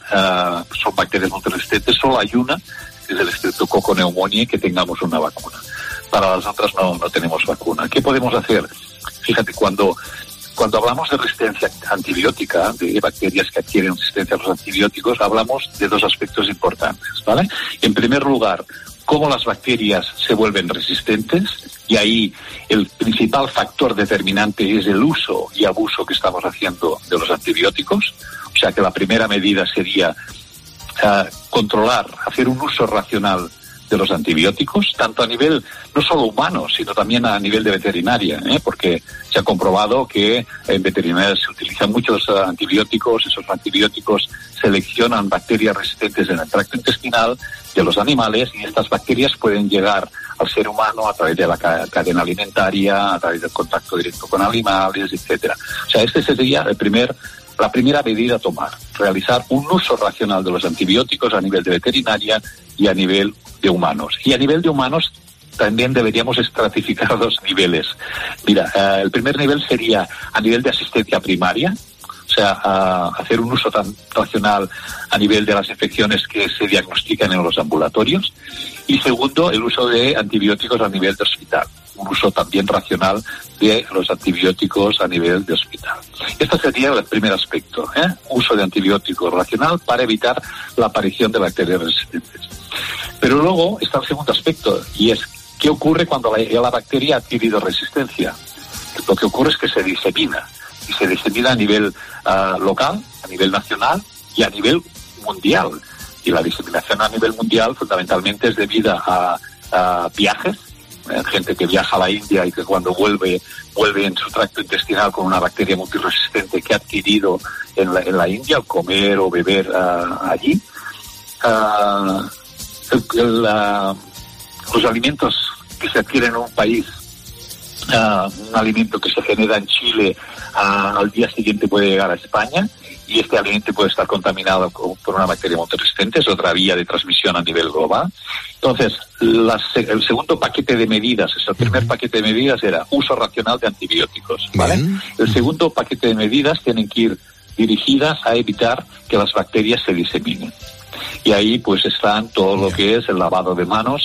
son bacterias multiresistentes, solo hay una, que es el Streptococcus pneumoniae, que tengamos una vacuna. Para las otras no tenemos vacuna. ¿Qué podemos hacer? Fíjate, cuando hablamos de resistencia antibiótica, de bacterias que adquieren resistencia a los antibióticos, hablamos de dos aspectos importantes, ¿vale? En primer lugar, cómo las bacterias se vuelven resistentes, y ahí el principal factor determinante es el uso y abuso que estamos haciendo de los antibióticos. O sea que la primera medida sería controlar, hacer un uso racional de los antibióticos, tanto a nivel no solo humano, sino también a nivel de veterinaria, porque se ha comprobado que en veterinaria se utilizan muchos antibióticos. Esos antibióticos seleccionan bacterias resistentes en el tracto intestinal de los animales, y estas bacterias pueden llegar al ser humano a través de la cadena alimentaria, a través del contacto directo con animales, etcétera. O sea, este sería la primera medida a tomar, realizar un uso racional de los antibióticos a nivel de veterinaria y a nivel de humanos. Y a nivel de humanos también deberíamos estratificar dos niveles. Mira, el primer nivel sería a nivel de asistencia primaria, o sea, hacer un uso tan racional a nivel de las infecciones que se diagnostican en los ambulatorios. Y segundo, el uso de antibióticos a nivel de hospital. Un uso también racional de los antibióticos a nivel de hospital. Este sería el primer aspecto, uso de antibióticos racional para evitar la aparición de bacterias resistentes. Pero luego está el segundo aspecto, y es ¿qué ocurre cuando la bacteria ha adquirido resistencia? Lo que ocurre es que se disemina, y se disemina a nivel local, a nivel nacional y a nivel mundial. Y la diseminación a nivel mundial fundamentalmente es debida a viajes, gente que viaja a la India y que cuando vuelve en su tracto intestinal con una bacteria multiresistente que ha adquirido en la India al comer o beber allí. Los alimentos que se adquieren en un país, un alimento que se genera en Chile, al día siguiente puede llegar a España, y este alimento puede estar contaminado por una bacteria multiresistente. Es otra vía de transmisión a nivel global. Entonces, el segundo paquete de medidas, el primer paquete de medidas era uso racional de antibióticos, ¿vale? El segundo paquete de medidas tienen que ir dirigidas a evitar que las bacterias se diseminen. Y ahí pues están todo lo que es el lavado de manos.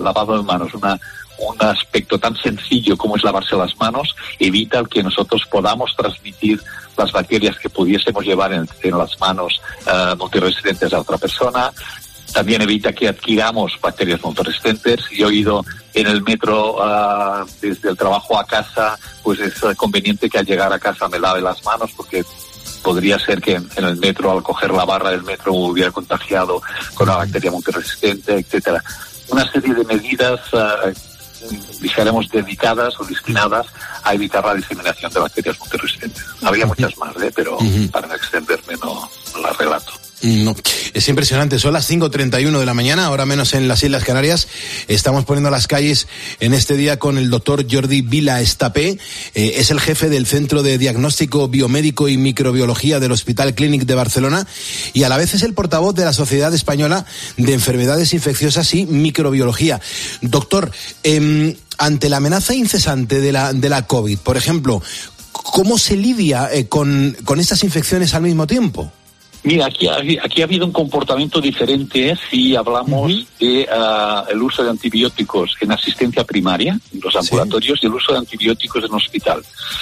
Un aspecto tan sencillo como es lavarse las manos evita que nosotros podamos transmitir las bacterias que pudiésemos llevar en las manos multiresistentes a otra persona. También evita que adquiramos bacterias multiresistentes. Yo he ido en el metro desde el trabajo a casa, pues es conveniente que al llegar a casa me lave las manos, porque podría ser que en el metro, al coger la barra del metro, me hubiera contagiado con una bacteria multiresistente, etcétera. Una serie de medidas dijéramos dedicadas o destinadas a evitar la diseminación de bacterias multiresistentes. Habría muchas más, pero para no extenderme no las relato. No, es impresionante. Son las 5:31 de la mañana, ahora menos en las Islas Canarias. Estamos poniendo las calles en este día con el doctor Jordi Vila Estapé. Es el jefe del Centro de Diagnóstico Biomédico y Microbiología del Hospital Clínic de Barcelona, y a la vez es el portavoz de la Sociedad Española de Enfermedades Infecciosas y Microbiología. Doctor, ante la amenaza incesante de la COVID, por ejemplo, ¿cómo se lidia con estas infecciones al mismo tiempo? Mira, aquí ha habido un comportamiento diferente si hablamos de el uso de antibióticos en asistencia primaria, en los ambulatorios, y el uso de antibióticos en hospital.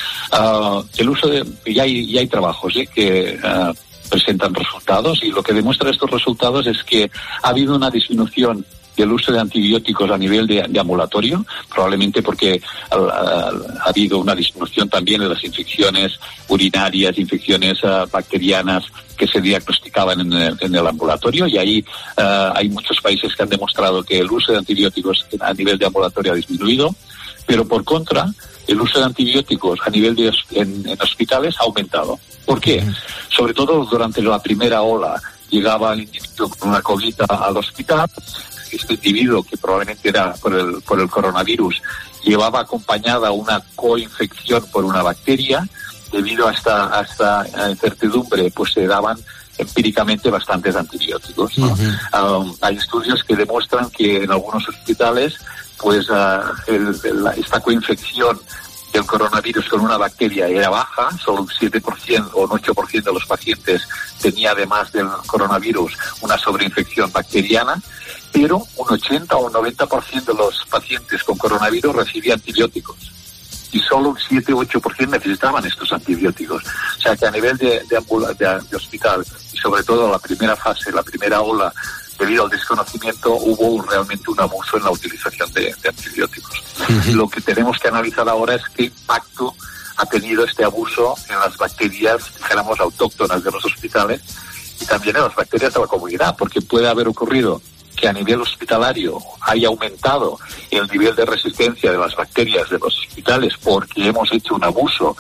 Ya hay trabajos que presentan resultados, y lo que demuestra estos resultados es que ha habido una disminución del uso de antibióticos a nivel de ambulatorio, probablemente porque ha habido una disminución también de las infecciones urinarias, infecciones bacterianas que se diagnosticaban en el ambulatorio, y ahí hay muchos países que han demostrado que el uso de antibióticos a nivel de ambulatorio ha disminuido, pero por contra, el uso de antibióticos a nivel en hospitales ha aumentado. ¿Por qué? Sobre todo durante la primera ola llegaba el individuo con una COVID al hospital. Este individuo, que probablemente era por el coronavirus, llevaba acompañada una coinfección por una bacteria. Debido a esta incertidumbre, pues se daban empíricamente bastantes antibióticos, ¿no? Hay estudios que demuestran que en algunos hospitales, pues esta coinfección del coronavirus con una bacteria era baja, solo un 7% o un 8% de los pacientes tenía, además del coronavirus, una sobreinfección bacteriana, pero un 80 o un 90% de los pacientes con coronavirus recibían antibióticos. Y solo un 7 u 8% necesitaban estos antibióticos. O sea que a nivel de hospital, y sobre todo la primera fase, la primera ola, debido al desconocimiento, hubo realmente un abuso en la utilización de antibióticos. Lo que tenemos que analizar ahora es qué impacto ha tenido este abuso en las bacterias, dijéramos, autóctonas de los hospitales, y también en las bacterias de la comunidad, porque puede haber ocurrido que a nivel hospitalario haya aumentado el nivel de resistencia de las bacterias de los hospitales porque hemos hecho un abuso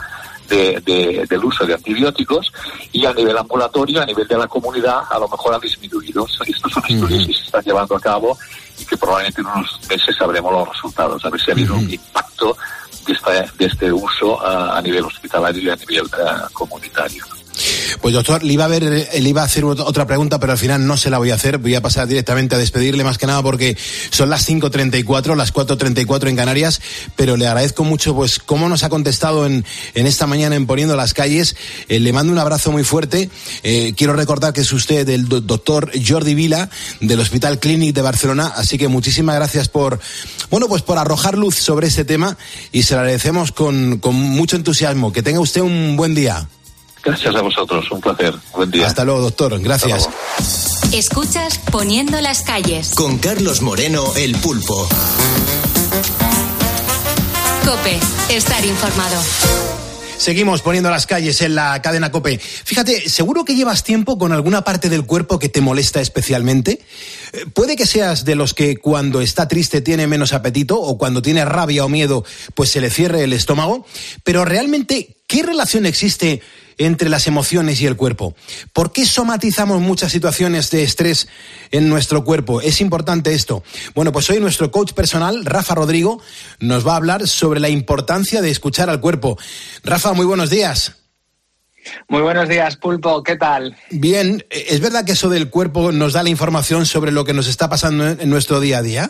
del uso de antibióticos, y a nivel ambulatorio, a nivel de la comunidad, a lo mejor ha disminuido. Estos son estudios que se están llevando a cabo y que probablemente en unos meses sabremos los resultados, a ver si ha habido un impacto de este uso a nivel hospitalario y a nivel comunitario. Pues doctor, le iba a hacer otra pregunta, pero al final no se la voy a hacer. Voy a pasar directamente a despedirle, más que nada porque son las 5:34, las 4:34 en Canarias, pero le agradezco mucho pues cómo nos ha contestado en esta mañana en Poniendo las Calles. Le mando un abrazo muy fuerte. Quiero recordar que es usted el doctor Jordi Vila del Hospital Clínic de Barcelona, así que muchísimas gracias por arrojar luz sobre este tema, y se lo agradecemos con mucho entusiasmo. Que tenga usted un buen día. Gracias a vosotros, un placer. Buen día. Hasta luego, doctor. Gracias. Escuchas Poniendo las Calles. Con Carlos Moreno, el Pulpo. COPE, estar informado. Seguimos Poniendo las Calles en la cadena COPE. Fíjate, seguro que llevas tiempo con alguna parte del cuerpo que te molesta especialmente. Puede que seas de los que cuando está triste tiene menos apetito, o cuando tiene rabia o miedo pues se le cierre el estómago. Pero realmente, ¿qué relación existe entre las emociones y el cuerpo? ¿Por qué somatizamos muchas situaciones de estrés en nuestro cuerpo? Es importante esto. Bueno, pues hoy nuestro coach personal, Rafa Rodrigo, nos va a hablar sobre la importancia de escuchar al cuerpo. Rafa, muy buenos días. Muy buenos días, Pulpo, ¿qué tal? Bien, ¿es verdad que eso del cuerpo nos da la información sobre lo que nos está pasando en nuestro día a día?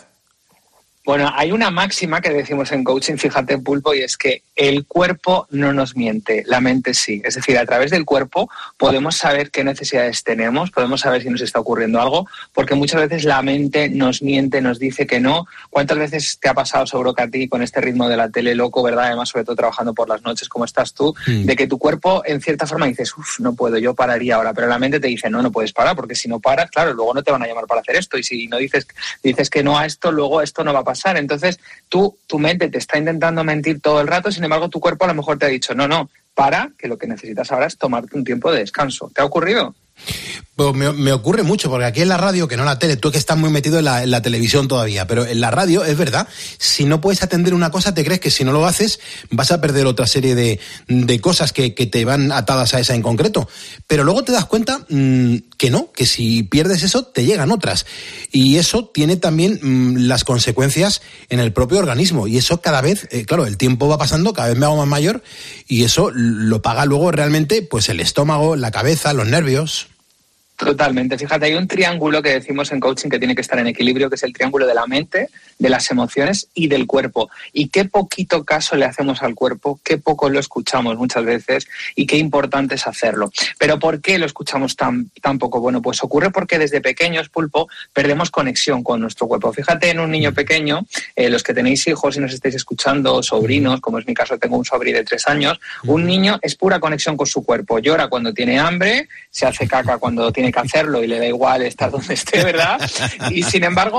Bueno, hay una máxima que decimos en coaching, fíjate, Pulpo, y es que el cuerpo no nos miente, la mente sí. Es decir, a través del cuerpo podemos saber qué necesidades tenemos, podemos saber si nos está ocurriendo algo, porque muchas veces la mente nos miente, nos dice que no. ¿Cuántas veces te ha pasado, seguro que a ti, con este ritmo de la tele loco, verdad? Además, sobre todo trabajando por las noches, como estás tú, de que tu cuerpo, en cierta forma, dices, no puedo, yo pararía ahora, pero la mente te dice, no puedes parar, porque si no paras, claro, luego no te van a llamar para hacer esto, y si no dices que no a esto, luego esto no va a pasar. Entonces, tu mente te está intentando mentir todo el rato, sin embargo, tu cuerpo a lo mejor te ha dicho, no, para, que lo que necesitas ahora es tomarte un tiempo de descanso. ¿Te ha ocurrido? Pues me ocurre mucho, porque aquí en la radio, que no en la tele, tú que estás muy metido en la televisión todavía, pero en la radio es verdad, si no puedes atender una cosa, te crees que si no lo haces vas a perder otra serie de cosas que te van atadas a esa en concreto, pero luego te das cuenta que no, que si pierdes eso te llegan otras, y eso tiene también las consecuencias en el propio organismo, y eso cada vez, claro, el tiempo va pasando, cada vez me hago más mayor, y eso lo paga luego realmente pues el estómago, la cabeza, los nervios. Totalmente. Fíjate, hay un triángulo que decimos en coaching que tiene que estar en equilibrio, que es el triángulo de la mente, de las emociones y del cuerpo. Y qué poquito caso le hacemos al cuerpo, qué poco lo escuchamos muchas veces y qué importante es hacerlo. Pero ¿por qué lo escuchamos tan poco? Bueno, pues ocurre porque desde pequeños, Pulpo, perdemos conexión con nuestro cuerpo. Fíjate en un niño pequeño, los que tenéis hijos y nos estáis escuchando, sobrinos, como es mi caso, tengo un sobrino de 3 años, un niño es pura conexión con su cuerpo. Llora cuando tiene hambre, se hace caca cuando tiene que hacerlo y le da igual estar donde esté, ¿verdad? Y sin embargo,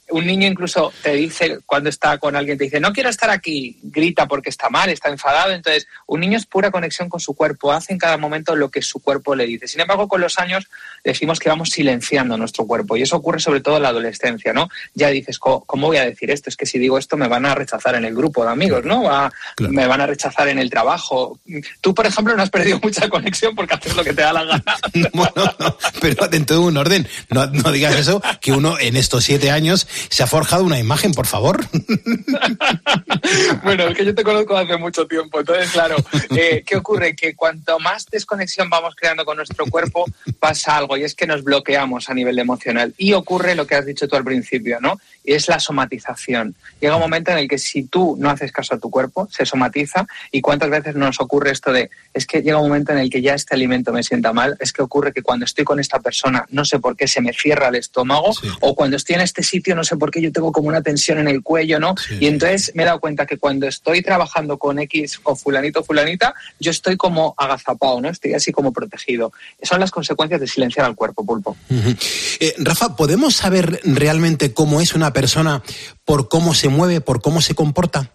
un niño incluso te dice, cuando está con alguien, te dice, no quiero estar aquí, grita porque está mal, está enfadado. Entonces, un niño es pura conexión con su cuerpo, hace en cada momento lo que su cuerpo le dice. Sin embargo, con los años decimos que vamos silenciando nuestro cuerpo, y eso ocurre sobre todo en la adolescencia, ¿no? Ya dices, ¿cómo voy a decir esto? Es que si digo esto me van a rechazar en el grupo de amigos, ¿no? Me van a rechazar en el trabajo. Tú, por ejemplo, no has perdido mucha conexión porque haces lo que te da la gana. No, pero dentro de un orden. No digas eso, que uno en estos 7 años se ha forjado una imagen, por favor. Bueno, es que yo te conozco hace mucho tiempo, entonces, claro, ¿qué ocurre? Que cuanto más desconexión vamos creando con nuestro cuerpo, pasa algo, y es que nos bloqueamos a nivel emocional. Y ocurre lo que has dicho tú al principio, ¿no? Y es la somatización. Llega un momento en el que si tú no haces caso a tu cuerpo, se somatiza. ¿Y cuántas veces nos ocurre esto de, es que llega un momento en el que ya este alimento me sienta mal? Es que ocurre que cuando estoy con esta persona, no sé por qué se me cierra el estómago, sí. O cuando estoy en este sitio, no sé por qué yo tengo como una tensión en el cuello, ¿no? Sí. Y entonces me he dado cuenta que cuando estoy trabajando con X o fulanito o fulanita, yo estoy como agazapado, ¿no? Estoy así como protegido. Son las consecuencias de silenciar al cuerpo, Pulpo. Rafa, ¿podemos saber realmente cómo es una persona por cómo se mueve, por cómo se comporta?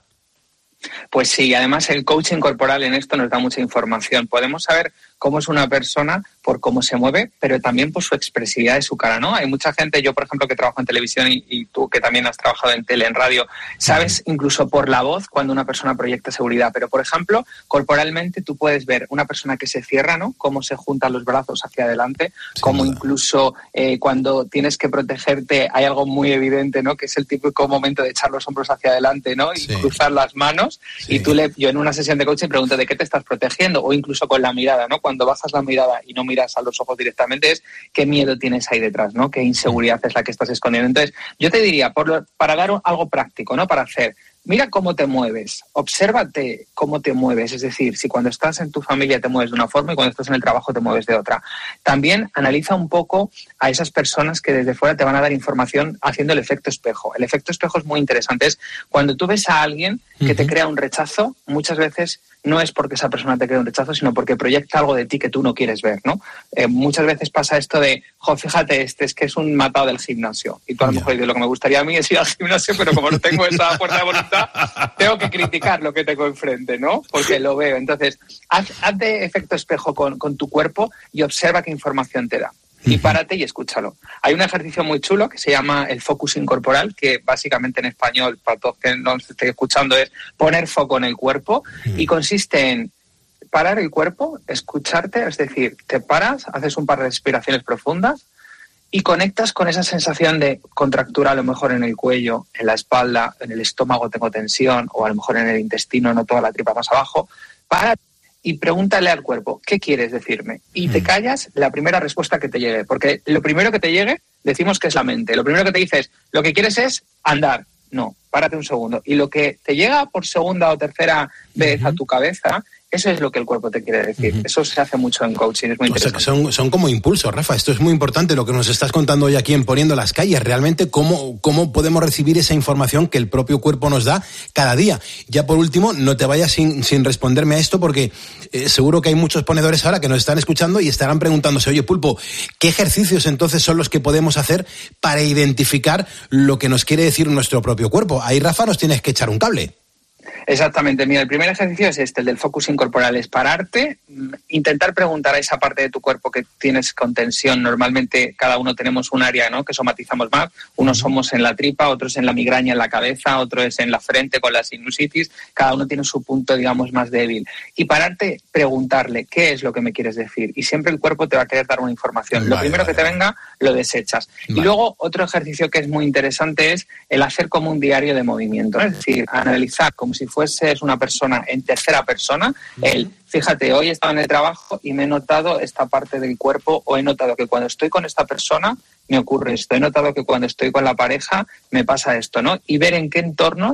Pues sí, además el coaching corporal en esto nos da mucha información. Podemos saber cómo es una persona por cómo se mueve, pero también por su expresividad de su cara, ¿no? Hay mucha gente, yo por ejemplo que trabajo en televisión y tú que también has trabajado en tele, en radio, sabes incluso por la voz cuando una persona proyecta seguridad, pero por ejemplo, corporalmente tú puedes ver una persona que se cierra, ¿no? Cómo se juntan los brazos hacia adelante, cómo incluso cuando tienes que protegerte hay algo muy evidente, ¿no? Que es el típico momento de echar los hombros hacia adelante, ¿no? Y cruzar las manos, y yo en una sesión de coaching pregunto ¿de qué te estás protegiendo? O incluso con la mirada, ¿no? Cuando bajas la mirada y no miras a los ojos directamente, es qué miedo tienes ahí detrás, ¿no? Qué inseguridad es la que estás escondiendo. Entonces, yo te diría, para dar algo práctico, ¿no? Para hacer, mira cómo te mueves, obsérvate cómo te mueves, es decir, si cuando estás en tu familia te mueves de una forma y cuando estás en el trabajo te mueves de otra. También analiza un poco a esas personas que desde fuera te van a dar información haciendo el efecto espejo. El efecto espejo es muy interesante, es cuando tú ves a alguien que te crea un rechazo, muchas veces no es porque esa persona te crea un rechazo, sino porque proyecta algo de ti que tú no quieres ver, ¿no? Muchas veces pasa esto de, fíjate, es que es un matado del gimnasio. Y tú a lo mejor dices, lo que me gustaría a mí es ir al gimnasio, pero como no tengo esa fuerza de voluntad, tengo que criticar lo que tengo enfrente, ¿no? Porque lo veo. Entonces, haz de efecto espejo con tu cuerpo y observa qué información te da. Y párate y escúchalo. Hay un ejercicio muy chulo que se llama el focusing corporal, que básicamente en español, para todos que no se estén escuchando, es poner foco en el cuerpo, y consiste en parar el cuerpo, escucharte, es decir, te paras, haces un par de respiraciones profundas y conectas con esa sensación de contractura, a lo mejor en el cuello, en la espalda, en el estómago tengo tensión, o a lo mejor en el intestino, no toda la tripa más abajo. Párate y pregúntale al cuerpo, ¿qué quieres decirme? Y te callas la primera respuesta que te llegue, porque lo primero que te llegue, decimos que es la mente. Lo primero que te dice es, lo que quieres es andar. No, párate un segundo. Y lo que te llega por segunda o tercera vez a tu cabeza, eso es lo que el cuerpo te quiere decir. Eso se hace mucho en coaching, es muy interesante. O sea, son como impulsos, Rafa. Esto es muy importante lo que nos estás contando hoy aquí en Poniendo las Calles. Realmente, cómo podemos recibir esa información que el propio cuerpo nos da cada día. Ya por último, no te vayas sin responderme a esto, porque seguro que hay muchos ponedores ahora que nos están escuchando y estarán preguntándose, oye, Pulpo, ¿qué ejercicios entonces son los que podemos hacer para identificar lo que nos quiere decir nuestro propio cuerpo? Ahí, Rafa, nos tienes que echar un cable. Exactamente, mira, el primer ejercicio es el del focusing corporal, es pararte, intentar preguntar a esa parte de tu cuerpo que tienes con tensión. Normalmente cada uno tenemos un área, ¿no?, que somatizamos más, unos somos en la tripa, otros en la migraña en la cabeza, otro es en la frente con la sinusitis, cada uno tiene su punto, digamos, más débil. Y pararte, preguntarle, ¿qué es lo que me quieres decir? Y siempre el cuerpo te va a querer dar una información. Lo primero que te venga, lo desechas. Y luego otro ejercicio que es muy interesante es el hacer como un diario de movimiento, es decir, analizar como si fueses una persona en tercera persona, fíjate, hoy he estado en el trabajo y me he notado esta parte del cuerpo, o he notado que cuando estoy con esta persona me ocurre esto, he notado que cuando estoy con la pareja me pasa esto, ¿no? Y ver en qué entornos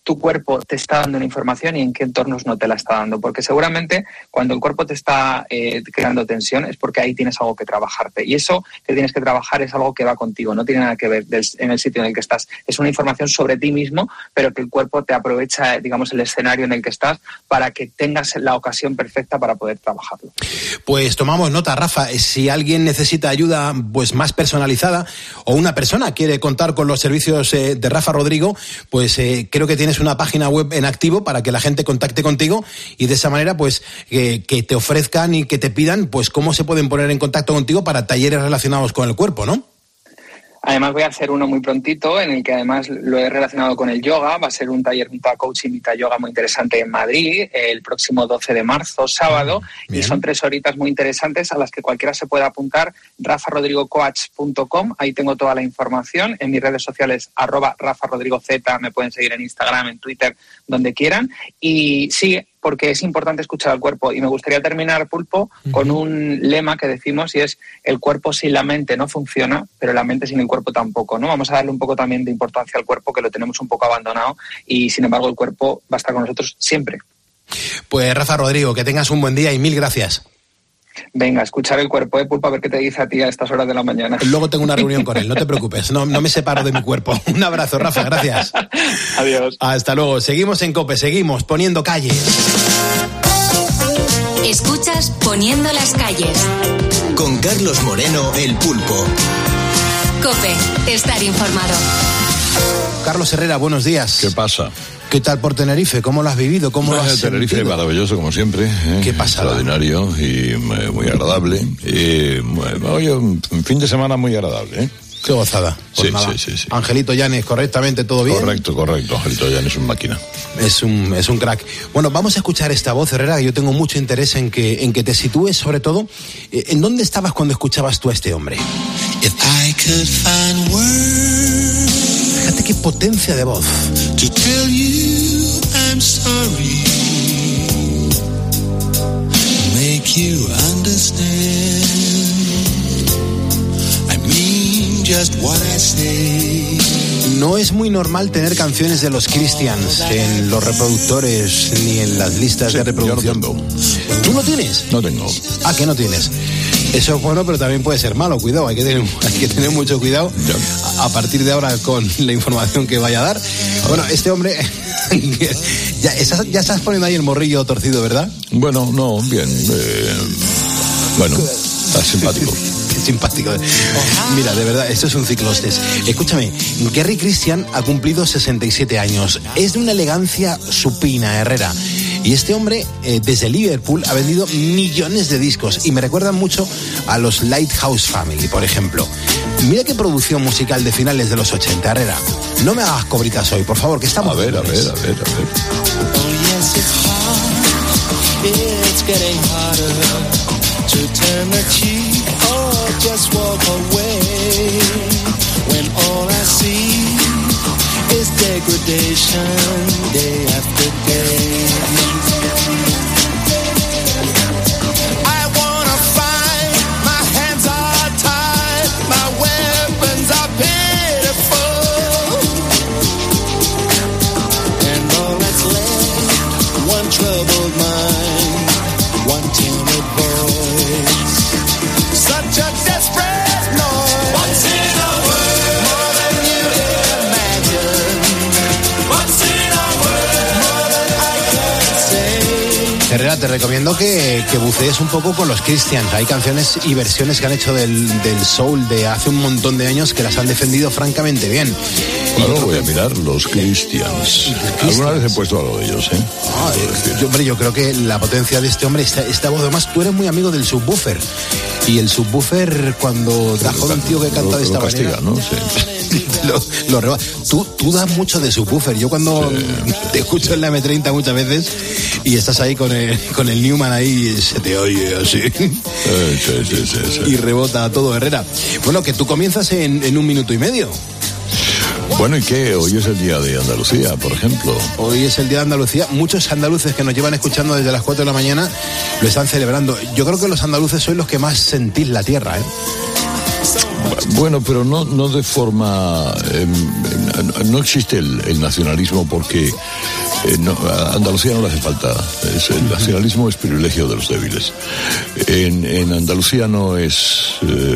tu cuerpo te está dando una información y en qué entornos no te la está dando. Porque seguramente cuando el cuerpo te está creando tensión es porque ahí tienes algo que trabajarte. Y eso que tienes que trabajar es algo que va contigo, no tiene nada que ver en el sitio en el que estás. Es una información sobre ti mismo, pero que el cuerpo te aprovecha, digamos, el escenario en el que estás para que tengas la ocasión perfecta para poder trabajarlo. Pues tomamos nota, Rafa. Si alguien necesita ayuda pues más personalizada o una persona quiere contar con los servicios de Rafa Rodrigo, pues creo que tienes una página web en activo para que la gente contacte contigo y de esa manera pues que te ofrezcan y que te pidan pues cómo se pueden poner en contacto contigo para talleres relacionados con el cuerpo, ¿no? Además voy a hacer uno muy prontito en el que además lo he relacionado con el yoga. Va a ser un taller junto a Coaching Vita Yoga muy interesante en Madrid el próximo 12 de marzo, sábado. Bien. Y son 3 horitas muy interesantes a las que cualquiera se puede apuntar. rafarodrigocoach.com, ahí tengo toda la información. En mis redes sociales @rafarodrigoz, me pueden seguir en Instagram, en Twitter, donde quieran. Y sí, porque es importante escuchar al cuerpo. Y me gustaría terminar, Pulpo, con un lema que decimos y es: el cuerpo sin la mente no funciona, pero la mente sin el cuerpo tampoco, ¿no? Vamos a darle un poco también de importancia al cuerpo, que lo tenemos un poco abandonado, y sin embargo el cuerpo va a estar con nosotros siempre. Pues Rafa Rodrigo, que tengas un buen día y mil gracias. Venga, escuchar el cuerpo, Pulpo, a ver qué te dice a ti a estas horas de la mañana. Luego tengo una reunión con él, no te preocupes, no me separo de mi cuerpo. Un abrazo, Rafa, gracias. Adiós. Hasta luego, seguimos en COPE, seguimos poniendo calle. Escuchas Poniendo las calles. Con Carlos Moreno, el Pulpo. COPE, estar informado. Carlos Herrera, buenos días. ¿Qué pasa? ¿Qué tal por Tenerife? ¿Cómo lo has vivido? ¿Cómo lo has Tenerife sentido? Maravilloso, como siempre. ¿Qué pasa? Extraordinario y muy agradable. Oye, un fin de semana muy agradable, Qué gozada. Pues sí. Angelito Llanes, ¿correctamente todo bien? Correcto. Angelito Llanes es una máquina. Es un crack. Bueno, vamos a escuchar esta voz, Herrera, que yo tengo mucho interés en que te sitúes, sobre todo, ¿en dónde estabas cuando escuchabas tú a este hombre? Fíjate qué potencia de voz. To tell you I'm sorry, make you understand, I mean just what I say. No es muy normal tener canciones de los Christians en los reproductores ni en las listas de reproducción. Yo no tengo. ¿Tú no tienes? No tengo. Ah, que no tienes. Eso es bueno, pero también puede ser malo. Cuidado, hay que tener mucho cuidado a partir de ahora con la información que vaya a dar. Bueno, este hombre... ya estás poniendo ahí el morrillo torcido, ¿verdad? Bueno, no, bien. Bueno, está simpático. Simpático. Mira, de verdad, esto es un ciclostes. Escúchame, Gary Christian ha cumplido 67 años. Es de una elegancia supina, Herrera. Y este hombre, desde Liverpool, ha vendido millones de discos. Y me recuerdan mucho a los Lighthouse Family, por ejemplo. Mira qué producción musical de finales de los 80, Herrera. No me hagas cobritas hoy, por favor, que estamos... A ver. Oh, yes, it's hard. It's getting harder to turn the cheek or just walk away when all I see is degradation day after day. I wanna fight, my hands are tied, my weapons are pitiful, and all that's left, one troubled mind, one timid voice, such a desperate noise. What's in a word? More than you imagine. What's in a word? More than I can say. Herrera, te recomiendo que bucees un poco con los Christians. Hay canciones y versiones que han hecho del soul de hace un montón de años que las han defendido francamente bien. Claro, voy a mirar los Christians. Alguna vez he puesto algo de ellos, Yo creo que la potencia de este hombre, esta voz, además, tú eres muy amigo del subwoofer. Y el subwoofer, cuando da joven tío que canta de esta manera, ¿no? Sí. lo reba. Tú das mucho de subwoofer. Yo cuando te escucho en la M30 muchas veces y estás ahí con el Newman ahí, se te oye así. Sí. Y rebota todo, Herrera. Bueno, que tú comienzas en 1 minuto y medio. Bueno, ¿y qué? Hoy es el Día de Andalucía, por ejemplo. Hoy es el Día de Andalucía. Muchos andaluces que nos llevan escuchando desde las 4 de la mañana lo están celebrando. Yo creo que los andaluces sois los que más sentís la tierra, Bueno, pero no de forma... no existe el nacionalismo porque a Andalucía no le hace falta. El nacionalismo es privilegio de los débiles. En Andalucía no es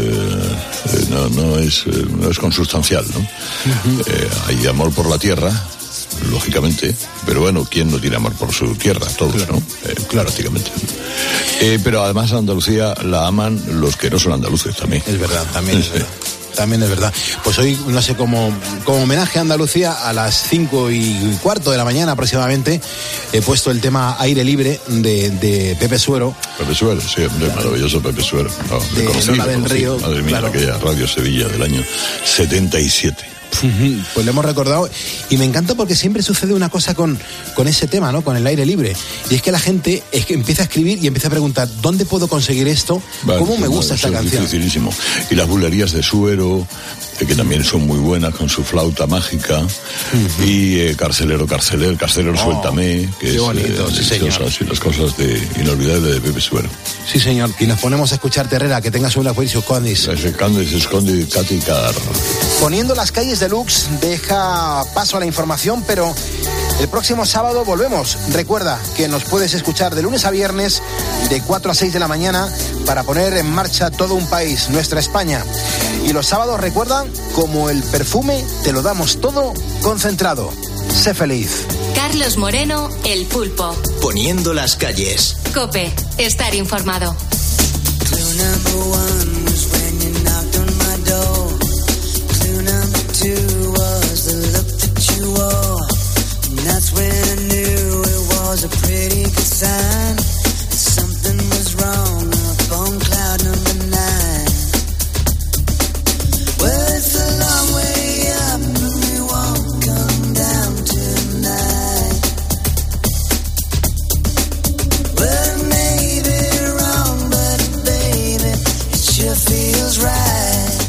consustancial, ¿no? Hay amor por la tierra, lógicamente, pero bueno, ¿quién no tiene amor por su tierra? Todos, claro, ¿no? Prácticamente. Pero además Andalucía la aman los que no son andaluces también. Es verdad, también es verdad. También es verdad. Pues hoy, no sé, como homenaje a Andalucía, a las 5:15 de la mañana aproximadamente, he puesto el tema Aire Libre de Pepe Suero. Pepe Suero, sí, hombre, maravilloso Pepe Suero. De Lola del Río. Madre mía, claro. Aquella Radio Sevilla del año 77. Pues lo hemos recordado y me encanta porque siempre sucede una cosa con ese tema, ¿no? Con el aire libre, y es que la gente empieza a escribir y empieza a preguntar ¿dónde puedo conseguir esto? Vale, ¿cómo me gusta esta canción? Es dificilísimo. Y las bulerías de Suero, que también son muy buenas con su flauta mágica, y Carcelero, Suéltame, que es bonito, sí, señor. Y las cosas inolvidables de Pepe Suero. Sí, señor. Y nos ponemos a escuchar Terrera, que tengas una buena Condis. Escondi, Caticar. Poniendo las calles deluxe deja paso a la información, pero el próximo sábado volvemos. Recuerda que nos puedes escuchar de lunes a viernes de 4 a 6 de la mañana para poner en marcha todo un país, nuestra España. Y los sábados, recuerda, como el perfume, te lo damos todo concentrado. Sé feliz. Carlos Moreno, El Pulpo. Poniendo las calles. COPE, estar informado. That's when I knew it was a pretty good sign. Something was wrong up on cloud number 9. Well, it's a long way up and we won't come down tonight. Well, it may be wrong, but baby, it sure feels right.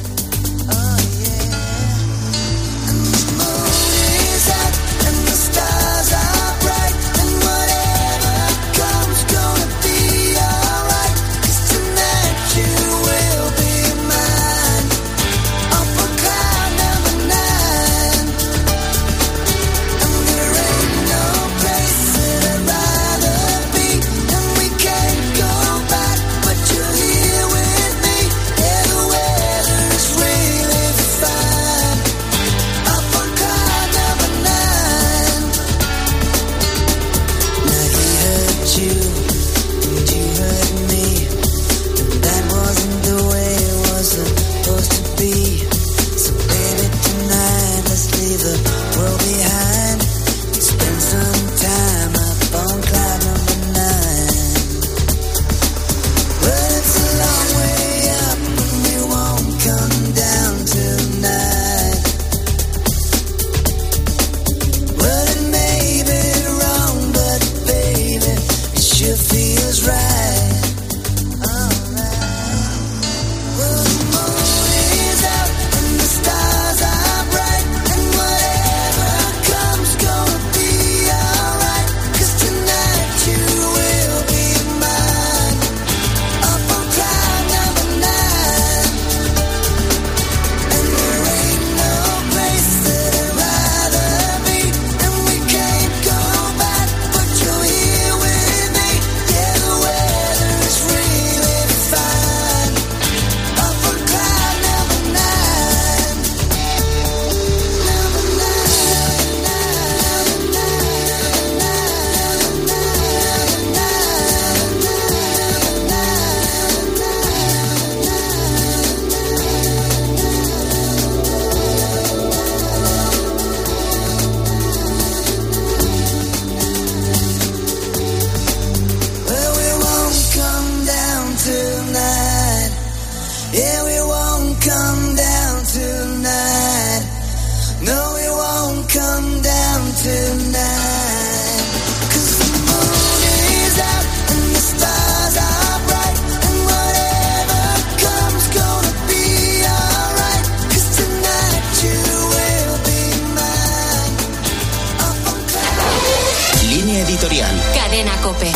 Cadena COPE.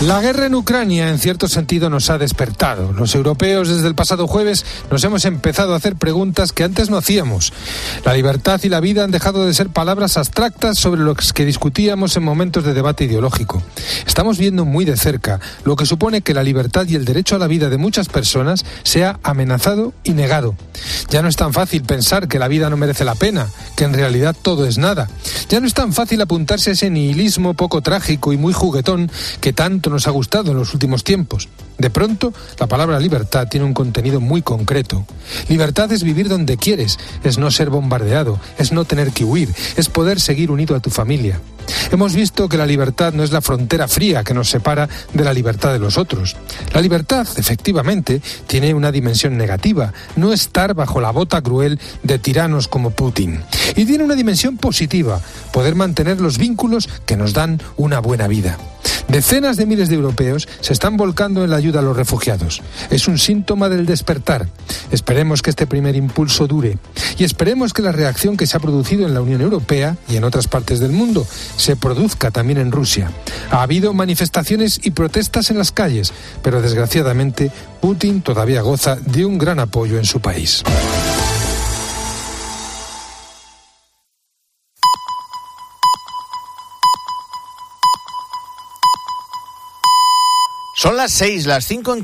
La guerra en Ucrania, en cierto sentido, nos ha despertado. Los europeos, desde el pasado jueves, nos hemos empezado a hacer preguntas que antes no hacíamos. La libertad y la vida han dejado de ser palabras abstractas sobre las que discutíamos en momentos de debate ideológico. Estamos viendo muy de cerca lo que supone que la libertad y el derecho a la vida de muchas personas sea amenazado y negado. Ya no es tan fácil pensar que la vida no merece la pena, que en realidad todo es nada. Ya no es tan fácil apuntarse a ese nihilismo poco trágico y muy juguetón que tanto nos ha gustado en los últimos tiempos. De pronto, la palabra libertad tiene un contenido muy concreto. Libertad es vivir donde quieres, es no ser bombardeado, es no tener que huir, es poder seguir unido a tu familia. Hemos visto que la libertad no es la frontera fría que nos separa de la libertad de los otros. La libertad, efectivamente, tiene una dimensión negativa, no estar bajo la bota cruel de tiranos como Putin. Y tiene una dimensión positiva, poder mantener los vínculos que nos dan una buena vida. Decenas de miles de europeos se están volcando en la ayuda a los refugiados. Es un síntoma del despertar. Esperemos que este primer impulso dure. Y esperemos que la reacción que se ha producido en la Unión Europea y en otras partes del mundo se produzca también en Rusia. Ha habido manifestaciones y protestas en las calles, pero desgraciadamente Putin todavía goza de un gran apoyo en su país. Son las 6, las 5 en